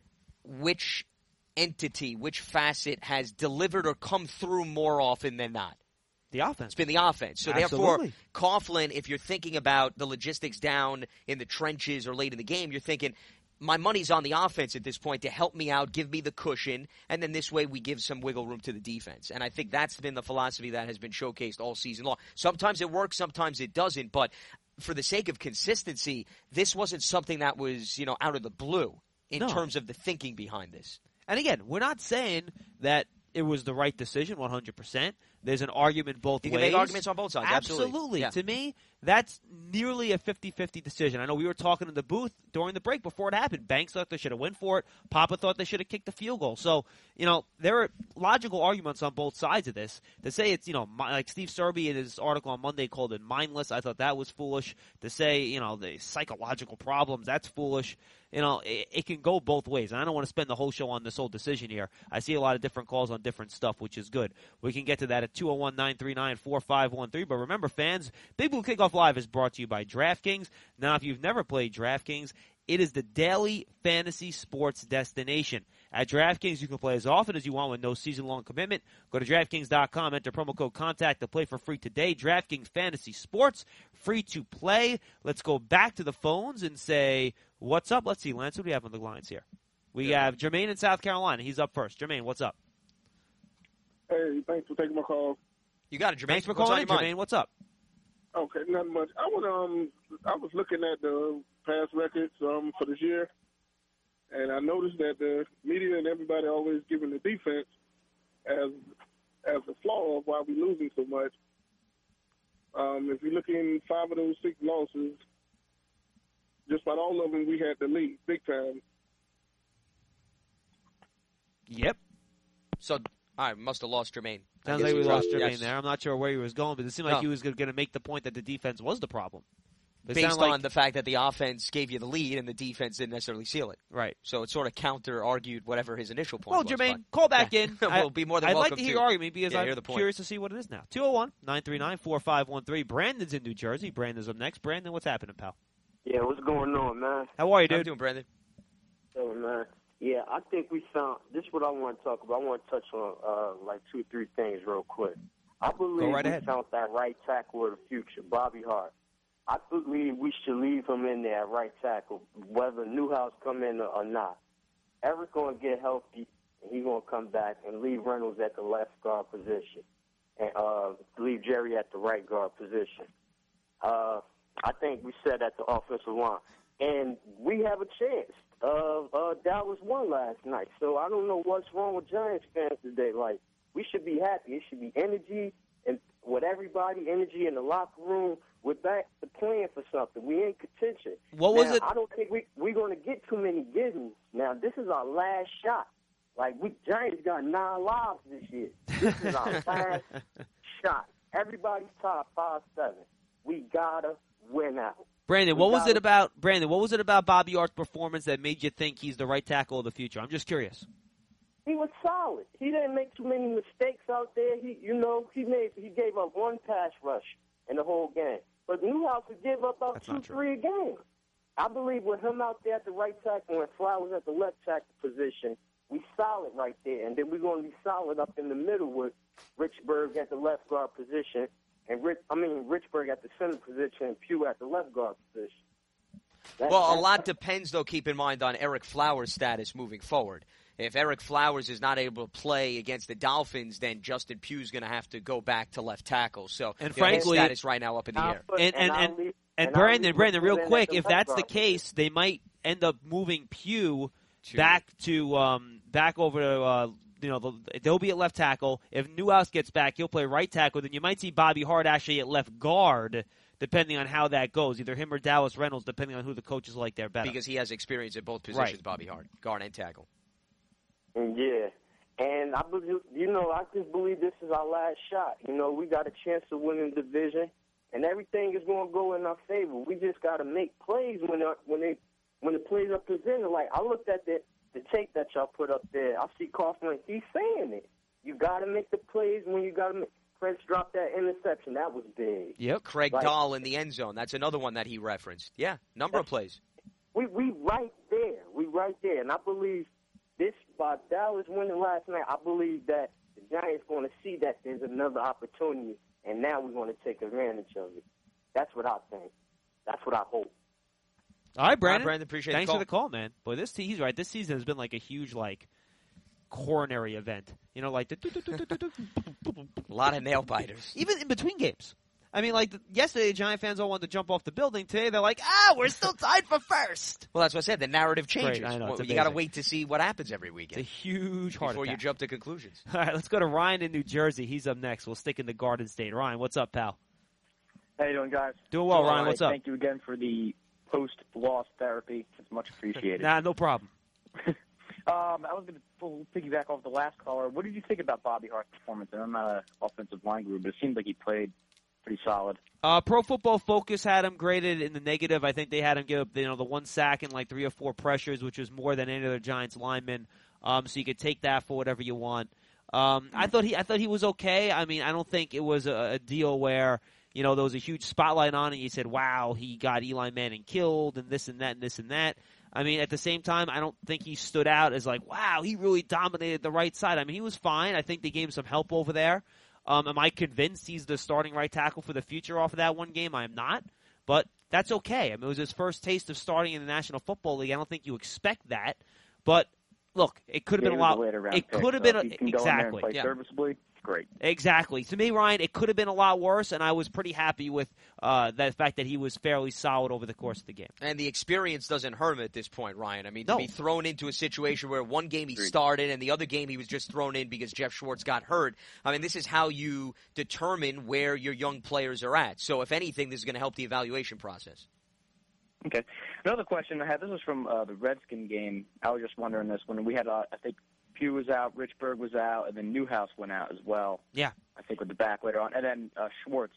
which entity, which facet has delivered or come through more often than not? The offense. It's been the offense. So Absolutely. therefore, Coughlin, if you're thinking about the logistics down in the trenches or late in the game, you're thinking, my money's on the offense at this point to help me out, give me the cushion, and then this way we give some wiggle room to the defense. And I think that's been the philosophy that has been showcased all season long. Sometimes it works, sometimes it doesn't, but for the sake of consistency, this wasn't something that was, out of the blue in No. terms of the thinking behind this. And again, we're not saying that it was the right decision 100%. There's an argument both You ways. can make arguments on both sides. Absolutely. Yeah. To me, that's nearly a 50-50 decision. I know we were talking in the booth during the break before it happened. Banks thought they should have went for it. Papa thought they should have kicked the field goal. So, there are logical arguments on both sides of this. To say it's, like Steve Serby in his article on Monday called it mindless, I thought that was foolish. To say, the psychological problems, that's foolish. It can go both ways. And I don't want to spend the whole show on this whole decision here. I see a lot of different calls on different stuff, which is good. We can get to that at 201-939-4513. But remember, fans, Big Blue Kickoff Live is brought to you by DraftKings. Now, if you've never played DraftKings, it is the daily fantasy sports destination. At DraftKings, you can play as often as you want with no season-long commitment. Go to DraftKings.com, enter promo code CONTACT to play for free today. DraftKings Fantasy Sports, free to play. Let's go back to the phones and say, what's up? Let's see, Lance, what do we have on the lines here? We have Jermaine in South Carolina. He's up first. Jermaine, what's up? Hey, thanks for taking my call. You got it, Jermaine. Thanks for What's calling on in, your mind? Jermaine. What's up? Okay, nothing much. I was looking at the past records for this year, and I noticed that the media and everybody always giving the defense as a flaw of why we're losing so much. If you look in 5 of those 6 losses, just about all of them we had the lead big time. Yep. So, I must have lost Jermaine. I Sounds guess like we he lost dropped. Jermaine Yes. there. I'm not sure where he was going, but it seemed like No. he was going to make the point that the defense was the problem. It Based sounded like- on the fact that the offense gave you the lead and the defense didn't necessarily seal it. Right. So it sort of counter-argued whatever his initial point Well, was. Jermaine, but- call back Yeah. in. We'll be more than I'd welcome like to hear to your argument because hear I'm the point. curious to see what it is now. 201-939-4513. Brandon's in New Jersey. Brandon's up next. Brandon, what's happening, pal? Yeah, what's going on, man? How are you, How you dude? doing, Brandon? So, man, yeah, I think we found this is what I want to talk about. I want to touch on like 2-3 things real quick. I believe right we ahead. found that right tackle of the future, Bobby Hart. I believe we should leave him in there at right tackle, whether Newhouse come in or not. Eric's going to get healthy, and he's going to come back and leave Reynolds at the left guard position, and leave Jerry at the right guard position. I think we said at the offensive line. And we have a chance. Dallas won last night, so I don't know what's wrong with Giants fans today. Like, we should be happy. It should be energy, and with everybody, energy in the locker room. We're back to playing for something. We in contention. What was Now, it? I don't think we're going to get too many givens. Now, this is our last shot. Like, we Giants got 9 lives this year. This is our last shot. Everybody's top 5-7. We gotta win out. Brandon, what was it about Bobby Ort's performance that made you think he's the right tackle of the future? I'm just curious. He was solid. He didn't make too many mistakes out there. He gave up 1 pass rush in the whole game. But Newhouse would give up about 2-3 a game. I believe with him out there at the right tackle and Flowers at the left tackle position, we solid right there. And then we're going to be solid up in the middle with Richburg at the left guard position and Richburg at the center position and Pugh at the left guard position. A lot depends, though, keep in mind, on Eric Flowers' status moving forward. If Eric Flowers is not able to play against the Dolphins, then Justin Pugh's going to have to go back to left tackle. So, and frankly, his status right now up in the air. And Brandon, real quick, if that's the case, they might end up moving Pugh back over to they'll be at left tackle. If Newhouse gets back, he'll play right tackle. Then you might see Bobby Hart actually at left guard, depending on how that goes. Either him or Dallas Reynolds, depending on who the coaches like there better. Because he has experience at both positions, right. Bobby Hart, guard and tackle. Yeah, and I just believe this is our last shot. We got a chance to win the division, and everything is going to go in our favor. We just got to make plays when the plays are presented. Like, I looked at the tape that y'all put up there. I see Coughlin, he's saying it. You got to make the plays when you got to make. Prince dropped that interception. That was big. Yep, Craig Dahl in the end zone. That's another one that he referenced. Yeah, number of plays. We right there. We right there, and I believe this, by Dallas winning last night, I believe that the Giants going to see that there's another opportunity, and now we're going to take advantage of it. That's what I think. That's what I hope. All right, Brandon. Appreciate Thanks for the call, man. Boy, he's right. This season has been like a huge, coronary event. Like a lot of nail biters. Even in between games. I mean, yesterday, Giant fans all wanted to jump off the building. Today, they're like, we're still tied for first. Well, that's what I said. The narrative changes. Great, I know, you got to wait to see what happens every weekend. It's a huge heart before attack. You jump to conclusions. All right, let's go to Ryan in New Jersey. He's up next. We'll stick in the Garden State. Ryan, what's up, pal? How you doing, guys? Doing well, Ryan. What's up? Thank you again for the post-loss therapy. It's much appreciated. Nah, no problem. I was going to piggyback off the last caller. What did you think about Bobby Hart's performance? And I'm not an offensive line guru, but it seemed like he played pretty solid. Pro Football Focus had him graded in the negative. I think they had him give up the 1 sack and 3 or 4 pressures, which was more than any other Giants lineman. So you could take that for whatever you want. I thought he was okay. I mean, I don't think it was a deal where there was a huge spotlight on it. And you said, "Wow, he got Eli Manning killed," and this and that and this and that. I mean, at the same time, I don't think he stood out as wow, he really dominated the right side. I mean, he was fine. I think they gave him some help over there. Am I convinced he's the starting right tackle for the future off of that one game? I am not. But that's okay. I mean, it was his first taste of starting in the National Football League. I don't think you expect that. But, look, it could have been a lot. It could have been exactly. Play serviceably. Great. Exactly. To me, Ryan, it could have been a lot worse, and I was pretty happy with the fact that he was fairly solid over the course of the game. And the experience doesn't hurt him at this point, Ryan. I mean, to be thrown into a situation where one game he started and the other game he was just thrown in because Jeff Schwartz got hurt. I mean, this is how you determine where your young players are at. So, if anything, this is going to help the evaluation process. Okay. Another question I had, this was from the Redskin game. I was just wondering this. When we had, I think, Pugh was out, Richburg was out, and then Newhouse went out as well. Yeah. I think with the back later on. And then Schwartz.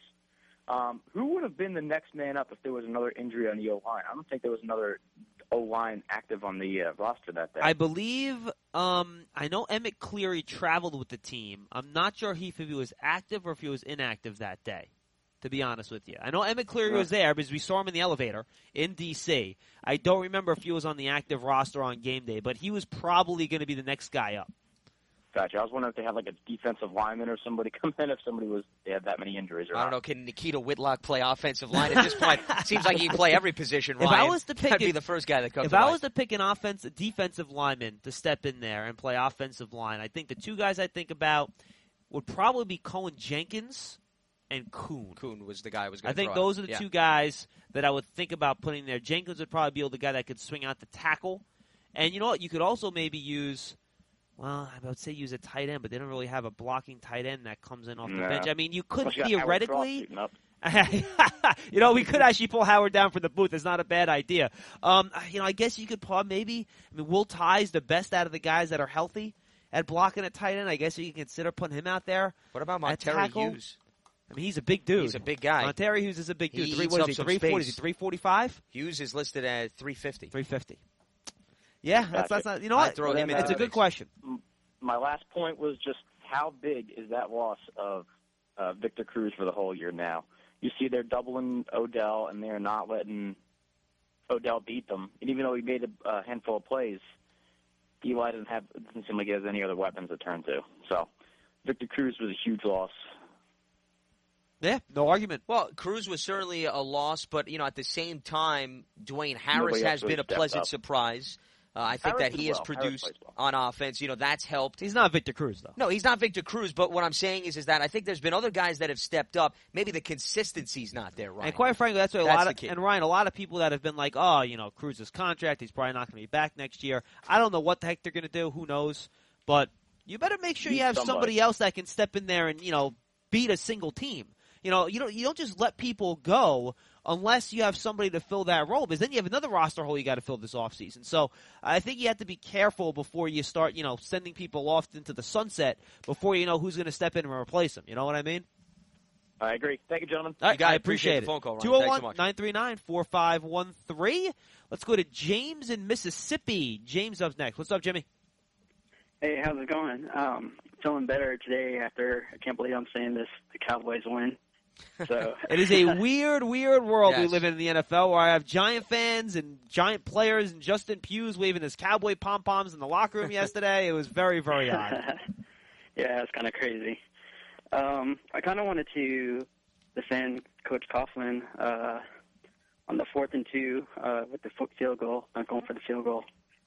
Who would have been the next man up if there was another injury on the O-line? I don't think there was another O-line active on the roster that day. I believe, I know Emmett Cleary traveled with the team. I'm not sure if he was active or if he was inactive that day, to be honest with you. I know Emmett Cleary was there because we saw him in the elevator in D.C. I don't remember if he was on the active roster on game day, but he was probably going to be the next guy up. Gotcha. I was wondering if they had a defensive lineman or somebody come in if they had that many injuries. I don't know. Can Nikita Whitlock play offensive line at this point? It seems like he can play every position. Ryan. If I was to pick, that'd be the first guy that comes. If I was to pick a defensive lineman to step in there and play offensive line, I think the two guys I think about would probably be Cohen Jenkins and Kuhn. Kuhn was the guy I was going to think those are the two guys that I would think about putting there. Jenkins would probably be the guy that could swing out the tackle. And you know what? You could also maybe use, I would say use a tight end, but they don't really have a blocking tight end that comes in off the bench. I mean, you could theoretically. We could actually pull Howard down from the booth. It's not a bad idea. I guess you could Will Tye's the best out of the guys that are healthy. at blocking a tight end. I guess you can consider putting him out there. What about at Monterey tackle. Hughes? I mean, he's a big dude. He's a big guy. Monterey Hughes is a big dude. He What eats is up he, some 340? Is he space. 345? Hughes is listed at 350. 350. Yeah, that's Gotcha. not. You know what? I'd throw him into It's a the good mix. question. My last point was just how big is that loss of Victor Cruz for the whole year now? You see they're doubling Odell, and they're not letting Odell beat them. And even though he made a handful of plays, Eli doesn't seem like he has any other weapons to turn to. So Victor Cruz was a huge loss. Yeah, no argument. Well, Cruz was certainly a loss, but at the same time, Dwayne Harris Nobody else has been really a stepped pleasant up. surprise. I think Harris that he did has well. Harris produced plays well. on offense. That's helped. He's not Victor Cruz, though. No, he's not Victor Cruz, but what I'm saying is that I think there's been other guys that have stepped up. Maybe the consistency's not there, Ryan. And quite frankly, that's why That's the key. and Ryan, a lot of people that have been like, oh, Cruz's contract, he's probably not going to be back next year. I don't know what the heck they're going to do. Who knows? But you better make sure you have somebody else that can step in there and, beat a single team. You don't just let people go unless you have somebody to fill that role, because then you have another roster hole you got to fill this offseason. So I think you have to be careful before you start, sending people off into the sunset before you know who's going to step in and replace them. You know what I mean? I agree. Thank you, gentlemen. All right, I I appreciate appreciate the it. phone call, Ryan. Thanks so much. 201-939-4513. Let's go to James in Mississippi. James up next. What's up, Jimmy? Hey, how's it going? Feeling better today after, I can't believe I'm saying this, the Cowboys win. So It is a weird world we Yes. live in the NFL, where I have Giant fans and Giant players and Justin Pughes waving his cowboy pom-poms in the locker room yesterday. It was very, very odd. Yeah, it's kind of crazy. I kind of wanted to defend Coach Coughlin on the 4th and 2 with the field goal, not going for the field goal.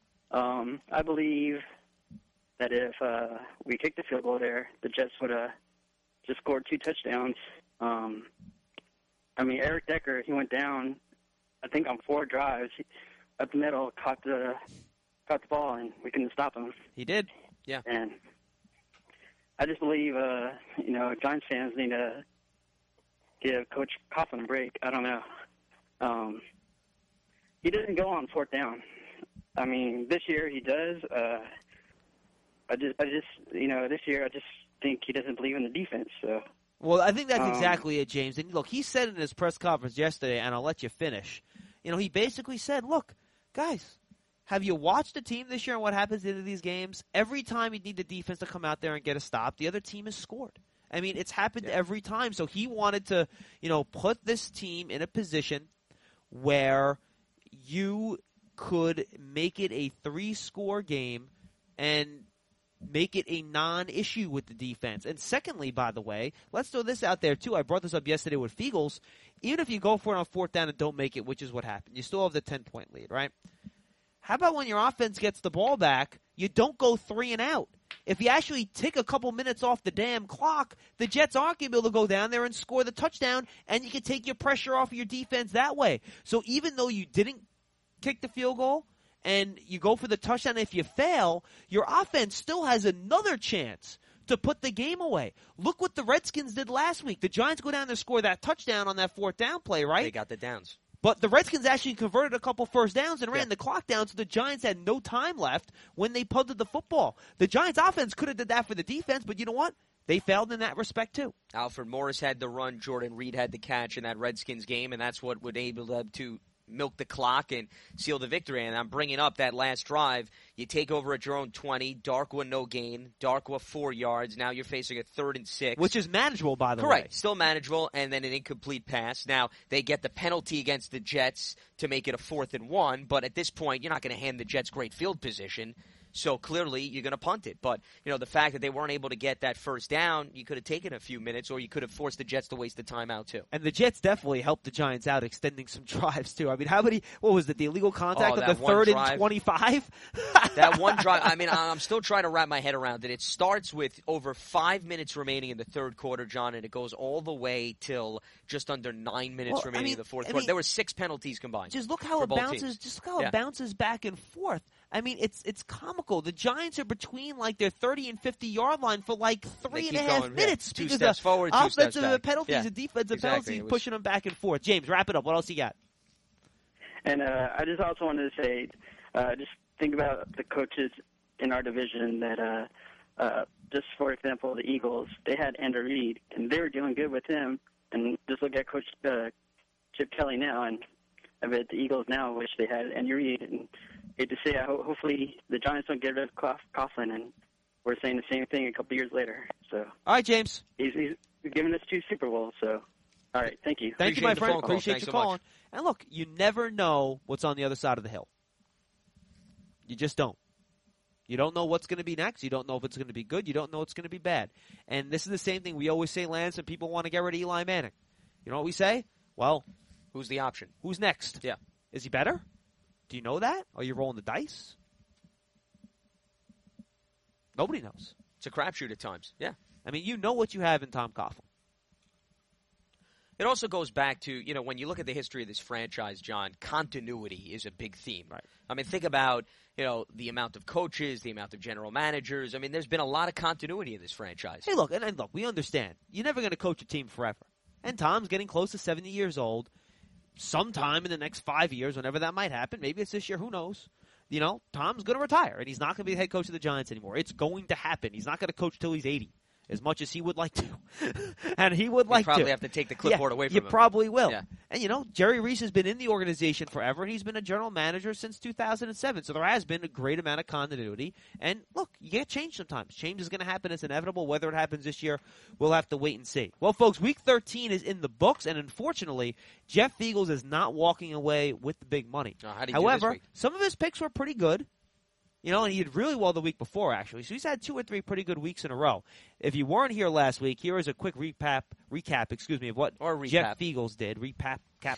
I believe that if we kicked the field goal there, the Jets would have just scored 2 touchdowns. Eric Decker, he went down, I think, on 4 drives. Up the middle, caught the ball, and we couldn't stop him. He did. Yeah. And I just believe, Giants fans need to give Coach Coughlin a break. I don't know. He doesn't go on 4th down. This year he does. This year I just think he doesn't believe in the defense. So. Well, I think that's exactly it, James. And look, he said in his press conference yesterday, and I'll let you finish. He basically said, look, guys, have you watched the team this year and what happens at the end of these games? Every time you need the defense to come out there and get a stop, the other team has scored. It's happened every time. So he wanted to, put this team in a position where you could make it a 3-score game and make it a non-issue with the defense. And secondly, by the way, let's throw this out there too. I brought this up yesterday with Fiegels. Even if you go for it on 4th down and don't make it, which is what happened, you still have the 10-point lead, right? How about when your offense gets the ball back, you don't go 3 and out? If you actually take a couple minutes off the damn clock, the Jets aren't going to be able to go down there and score the touchdown, and you can take your pressure off of your defense that way. So even though you didn't kick the field goal, and you go for the touchdown, if you fail, your offense still has another chance to put the game away. Look what the Redskins did last week. The Giants go down and score that touchdown on that 4th down play, right? They got the downs. But the Redskins actually converted a couple first downs and ran the clock down, so the Giants had no time left when they punted the football. The Giants' offense could have did that for the defense, but you know what? They failed in that respect, too. Alfred Morris had the run. Jordan Reed had the catch in that Redskins game, and that's what would enable them to milk the clock and seal the victory. And I'm bringing up that last drive. You take over at your own 20. Darkwa no gain. Darkwa 4 yards. Now you're facing a 3rd and 6. Which is manageable, by the way. Correct. Still manageable, and then an incomplete pass. Now, they get the penalty against the Jets to make it a 4th and 1, but at this point, you're not going to hand the Jets great field position. So clearly, you're going to punt it. But, the fact that they weren't able to get that first down, you could have taken a few minutes, or you could have forced the Jets to waste the timeout, too. And the Jets definitely helped the Giants out, extending some drives, too. How many, what was it, the illegal contact on the 3rd and 25? That one drive, I'm still trying to wrap my head around it. It starts with over 5 minutes remaining in the 3rd quarter, John, and it goes all the way till just under 9 minutes remaining in the 4th quarter. There were 6 penalties combined. Just look how it bounces. Teams. Just look how it bounces back and forth. It's comical. The Giants are between their 30 and 50-yard line for 3.5 minutes. Two because steps forward, 2 steps offensive back. penalties and defensive penalties pushing them back and forth. James, wrap it up. What else you got? And I just also wanted to say, just think about the coaches in our division that Just for example, the Eagles, they had Andrew Reid, and they were doing good with him. And just look at Coach Chip Kelly now, and I bet the Eagles now wish they had Andrew Reid. And hate to say, hopefully the Giants don't get rid of Coughlin, and we're saying the same thing a couple years later. So, all right, James. He's given us 2 Super Bowls, so all right, thank you. Thank you, my friend. Appreciate you calling. And look, you never know what's on the other side of the hill. You just don't. You don't know what's going to be next. You don't know if it's going to be good. You don't know it's going to be bad. And this is the same thing we always say, Lance, when people want to get rid of Eli Manning. You know what we say? Well, who's the option? Who's next? Yeah. Is he better? Do you know that? Are you rolling the dice? Nobody knows. It's a crapshoot at times. Yeah. I mean, you know what you have in Tom Coughlin. It also goes back to, when you look at the history of this franchise, John, continuity is a big theme. Right. I mean, think about, the amount of coaches, the amount of general managers. I mean, there's been a lot of continuity in this franchise. Hey, look, and look, we understand. You're never going to coach a team forever. And Tom's getting close to 70 years old. Sometime in the next 5 years, whenever that might happen, maybe it's this year, who knows? Tom's going to retire, and he's not going to be the head coach of the Giants anymore. It's going to happen. He's not going to coach till he's 80. As much as he would like to. And he would like to. You probably have to take the clipboard away from him. You probably will. Yeah. And, Jerry Reese has been in the organization forever, and he's been a general manager since 2007. So there has been a great amount of continuity. And, look, you get change sometimes. Change is going to happen. It's inevitable. Whether it happens this year, we'll have to wait and see. Well, folks, Week 13 is in the books, and unfortunately, Jeff Feagles is not walking away with the big money. However, some of his picks were pretty good. And he did really well the week before, actually. So he's had 2 or 3 pretty good weeks in a row. If you weren't here last week, here is a quick recap, of what Jeff Feagles did. Cap.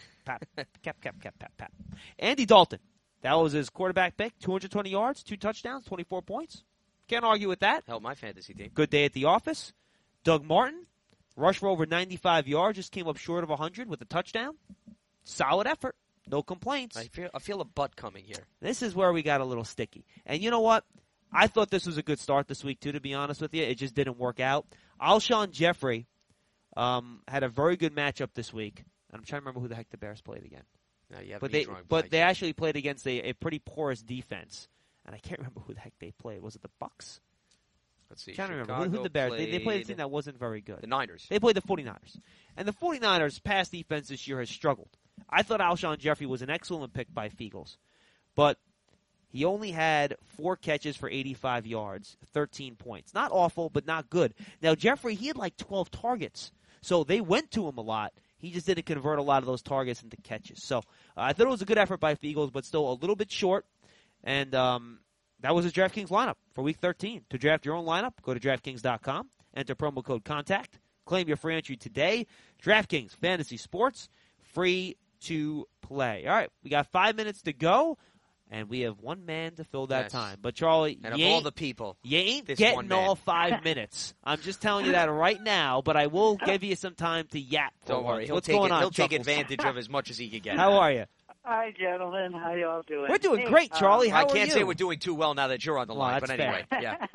Andy Dalton. That was his quarterback pick. 220 yards, 2 touchdowns, 24 points. Can't argue with that. Helped my fantasy team. Good day at the office. Doug Martin. Rushed for over 95 yards. Just came up short of 100 with a touchdown. Solid effort. No complaints. I feel a butt coming here. This is where we got a little sticky. And you know what? I thought this was a good start this week, too, to be honest with you. It just didn't work out. Alshon Jeffrey had a very good matchup this week. I'm trying to remember who the heck the Bears played again. But they actually played against a pretty porous defense. And I can't remember who the heck they played. Was it the Bucks? Let's see. I can't remember. Who the Bears? They played a team that wasn't very good. The Niners. They played the 49ers. And the 49ers' pass defense this year has struggled. I thought Alshon Jeffrey was an excellent pick by Feagles. But he only had 4 catches for 85 yards, 13 points. Not awful, but not good. Now, Jeffrey, he had like 12 targets. So they went to him a lot. He just didn't convert a lot of those targets into catches. So I thought it was a good effort by Feagles, but still a little bit short. And that was his DraftKings lineup for Week 13. To draft your own lineup, go to DraftKings.com. Enter promo code CONTACT. Claim your free entry today. DraftKings Fantasy Sports. Free to play. All right, we got 5 minutes to go, and we have one man to fill that time. But, Charlie, and of all the people, you ain't getting all 5 minutes. I'm just telling you that right now, but I will give you some time to yap. Don't worry. What's going on, he'll take advantage of as much as he can get. How are you? Hi, gentlemen. How y'all doing? We're doing great, Charlie. How are you? I can't say we're doing too well now that you're on the line, but anyway. Yeah.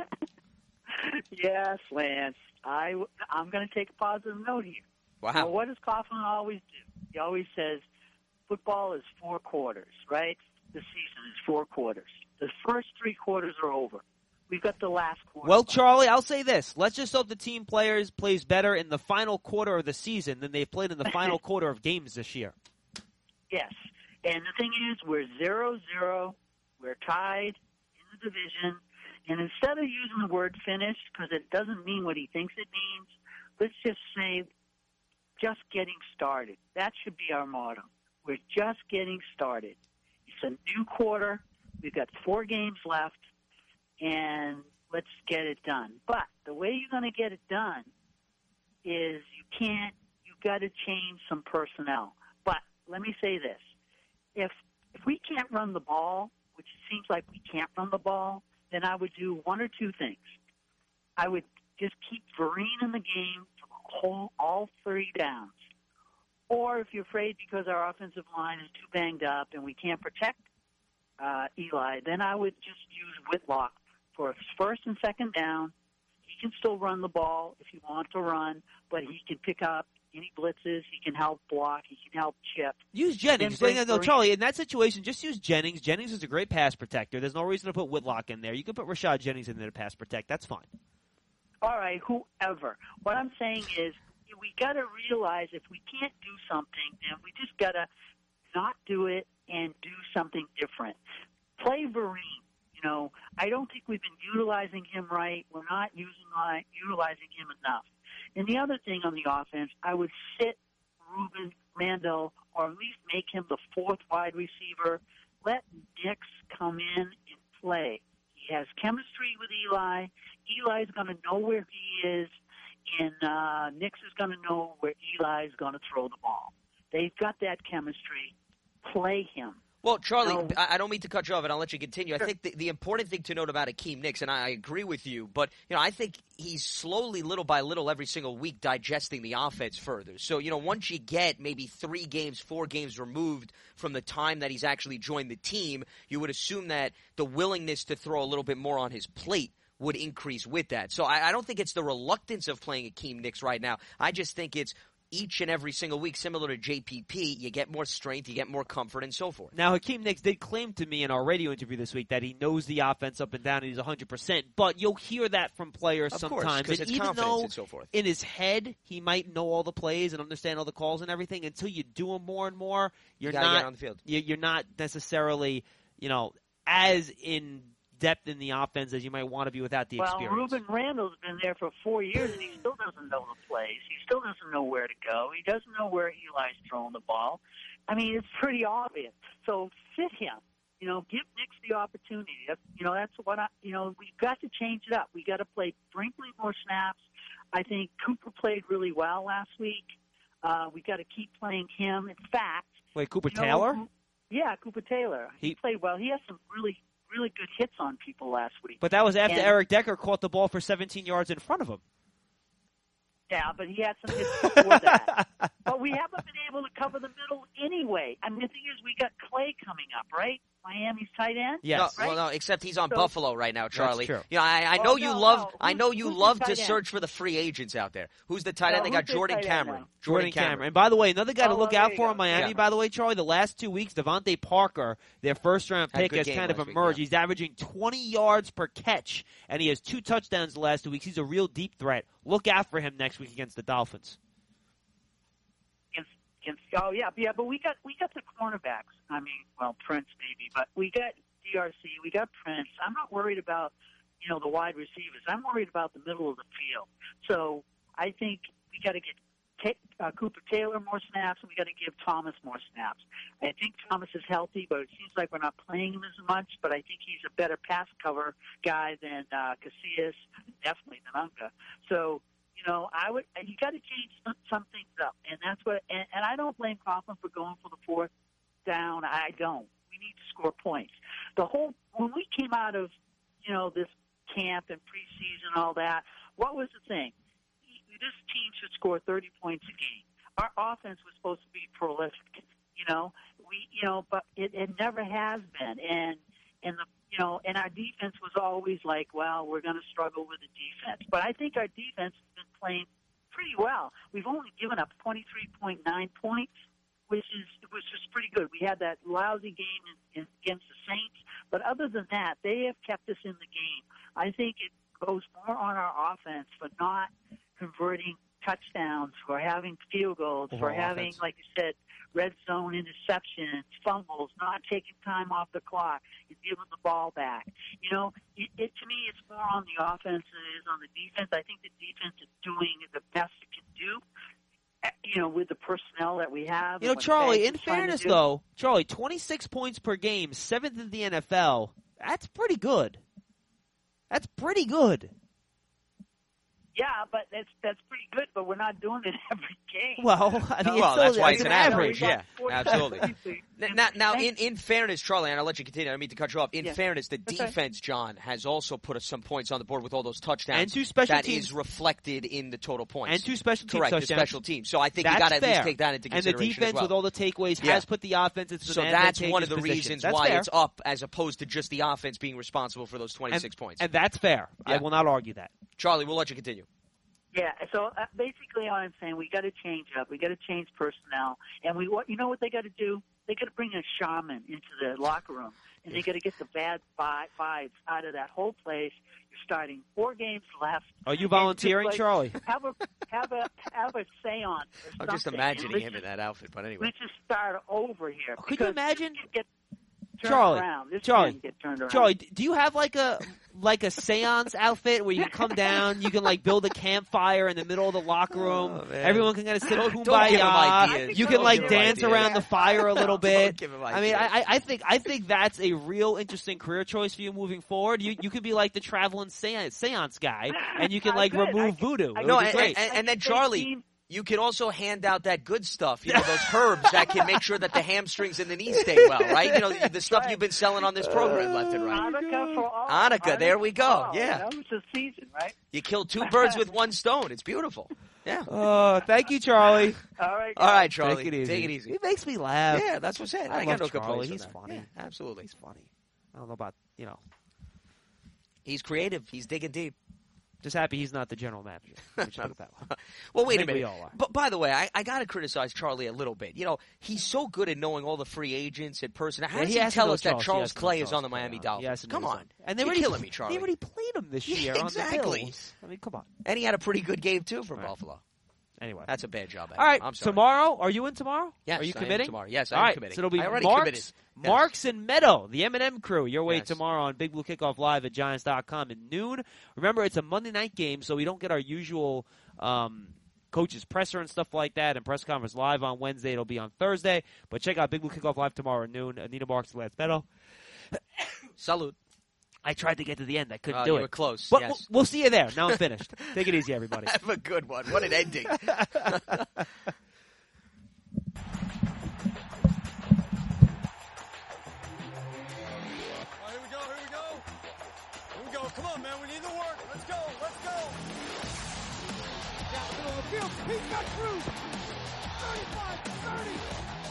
Yes, Lance. I'm going to take a positive note here. Wow. Now, what does Coughlin always do? He always says, football is 4 quarters, right? The season is 4 quarters. The first 3 quarters are over. We've got the last quarter. Well, Charlie, I'll say this. Let's just hope the team plays better in the final quarter of the season than they've played in the final quarter of games this year. Yes. And the thing is, we're 0-0. We're tied in the division. And instead of using the word finished, because it doesn't mean what he thinks it means, let's just say just getting started. That should be our motto. We're just getting started. It's a new quarter. We've got 4 games left, and let's get it done. But the way you're going to get it done is you've got to change some personnel. But let me say this. If we can't run the ball, which it seems like we can't run the ball, then I would do 1 or 2 things. I would just keep Vereen in the game for all 3 downs. Or if you're afraid because our offensive line is too banged up and we can't protect Eli, then I would just use Whitlock for first and second down. He can still run the ball if you want to run, but he can pick up any blitzes. He can help block. He can help chip. Use Jennings. No, Charlie, in that situation, just use Jennings. Jennings is a great pass protector. There's no reason to put Whitlock in there. You can put Rashad Jennings in there to pass protect. That's fine. all right, whoever. What I'm saying is we got to realize if we can't do something, then we just got to not do it and do something different. Play Vereen. You know, I don't think we've been utilizing him right. We're not utilizing him enough. And the other thing on the offense, I would sit Ruben Randall, or at least make him the fourth wide receiver. Let Nix come in and play. He has chemistry with Eli. Eli's going to know where he is, and Nix is going to know where Eli's going to throw the ball. They've got that chemistry. Play him. Well, Charlie, I don't mean to cut you off, and I'll let you continue. Sure. I think the important thing to note about Akeem Nicks, and I agree with you, but I think he's slowly, little by little, every single week, digesting the offense further. So, once you get maybe 3 games, 4 games removed from the time that he's actually joined the team, you would assume that the willingness to throw a little bit more on his plate would increase with that. So I don't think it's the reluctance of playing Akeem Nicks right now. I just think it's each and every single week, similar to JPP, you get more strength, you get more comfort, and so forth. Now, Hakeem Nicks did claim to me in our radio interview this week that he knows the offense up and down and he's 100%, but you'll hear that from players sometimes. Because it's confidence and so forth. In his head, he might know all the plays and understand all the calls and everything, until you do them more and more, you're not get on the field. You're not necessarily, as in depth in the offense as you might want to be without the experience. Well, Ruben Randall's been there for 4 years, and he still doesn't know the plays. He still doesn't know where to go. He doesn't know where Eli's throwing the ball. I mean, it's pretty obvious. So sit him. Give Nix the opportunity. That's what we've got to change it up. We got to play Brinkley more snaps. I think Cooper played really well last week. We got to keep playing him. In fact, Cooper Taylor? Yeah, Cooper Taylor. He played well. He has some really good hits on people last week. But that was after Eric Decker caught the ball for 17 yards in front of him. Yeah, but he had some hits before that. But we haven't been able to cover the middle anyway. I mean, the thing is, we got Clay coming up, right? Miami's tight end. Yes. No, right? well, no, except he's on Buffalo right now, Charlie. That's I true. know you love. I know you Who's love the to tight end? search for the free agents out there. Who's the tight end? They got who's the Jordan tight end Cameron. now? Jordan Cameron. And by the way, another guy to look out there for you in go. Miami, by the way, Charlie, the last 2 weeks, Devontae Parker, their first-round Had a pick, good has game kind of last week, emerged. yeah. He's averaging 20 yards per catch, and he has 2 touchdowns the last 2 weeks. He's a real deep threat. Look out for him next week against the Dolphins. But we got the cornerbacks. I mean, Prince maybe, but we got DRC, we got Prince. I'm not worried about the wide receivers. I'm worried about the middle of the field. So I think we got to get Cooper Taylor more snaps, and we got to give Thomas more snaps. I think Thomas is healthy, but it seems like we're not playing him as much. But I think he's a better pass cover guy than Casillas, definitely than Unga. So. You got to change some things up, and that's what. And I don't blame Coughlin for going for the fourth down. I don't. We need to score points. When we came out of this camp and preseason and all that, what was the thing? This team should score 30 points a game. Our offense was supposed to be prolific. But it never has been, and our defense was always like, well, we're going to struggle with the defense. But I think our defense has been playing pretty well. We've only given up 23.9 points, which is pretty good. We had that lousy game against the Saints, but other than that, they have kept us in the game. I think it goes more on our offense for not converting touchdowns, for having field goals, for having, offense, like you said, red zone interceptions, fumbles, not taking time off the clock, and giving the ball back. To me, it's more on the offense than it is on the defense. I think the defense is doing the best it can do, with the personnel that we have. Charlie, in fairness, though, 26 points per game, 7th in the NFL, that's pretty good. That's pretty good. Yeah, but that's pretty good, but we're not doing it every game. Well, that's why it's an average. Yeah, absolutely. Now, in fairness, Charlie, and I'll let you continue. I don't mean to cut you off. In fairness, the defense, John, has also put us some points on the board with all those touchdowns. And 2 special teams. That is reflected in the total points. And 2 special teams Correct, touchdowns. the special teams. So I think you got to at least take that into consideration. And the defense, as well, with all the takeaways, has put the offense into so that's one of the reasons why it's up, as opposed to just the offense being responsible for those 26 points. And that's fair. I will not argue that. Charlie, we'll let you continue. Yeah, so basically all I'm saying, we got to change up. We got to change personnel. And what they got to do? They got to bring a shaman into the locker room, and they got to get the bad vibes out of that whole place. You're starting 4 games left. Are you volunteering, Charlie? Have a seance. I'm just imagining him in that outfit, but anyway. Let's just start over here. Could you imagine? Charlie, Charlie, around. Charlie, do you have like a seance outfit where you can come down, you can like build a campfire in the middle of the locker room, everyone can kind of sit kumbaya, you can like dance around the fire a little bit. I mean, I think that's a real interesting career choice for you moving forward. You could be like the traveling seance guy, and you can like remove voodoo. No, and then Charlie. You can also hand out that good stuff, those herbs that can make sure that the hamstrings and the knees stay well, right? The stuff you've been selling on this program left and right. Hanukkah, there we go. Yeah. That was the season, right? You killed 2 birds with 1 stone. It's beautiful. Yeah. Thank you, Charlie. All right, Charlie. Take it easy. He makes me laugh. Yeah, that's what's it. I got no love Charlie. complaints. He's funny. Yeah, absolutely. He's funny. I don't know about, He's creative. He's digging deep. Just happy he's not the general manager. Well, wait a minute. We all are. But by the way, I got to criticize Charlie a little bit. He's so good at knowing all the free agents in person. How does he tell us that Charles Clay is on the Miami Dolphins? Come on. And you're killing me, Charlie. They already played him this year on the Bills. I mean, come on. And he had a pretty good game, too, for Buffalo. Anyway. That's a bad job. All right. I'm sorry. Tomorrow, are you in tomorrow? Yes, are you I committing? am tomorrow. Yes, I am am committing. So it'll be I already Marks, committed. Yes. Marks and Meadow, the M&M crew, your way tomorrow on Big Blue Kickoff Live at Giants.com at noon. Remember, it's a Monday night game, so we don't get our usual coaches presser and stuff like that, and press conference live on Wednesday. It'll be on Thursday. But check out Big Blue Kickoff Live tomorrow at noon. Anita Marks, Lance Meadow. Salute. I tried to get to the end. I couldn't do you it. were close. But yes. we'll see you there. Now I'm finished. Take it easy, everybody. Have a good one. What an ending. Here we go. Come on, man. We need the work. Let's go. Down the middle of the field. He's got Cruz. 35, 30.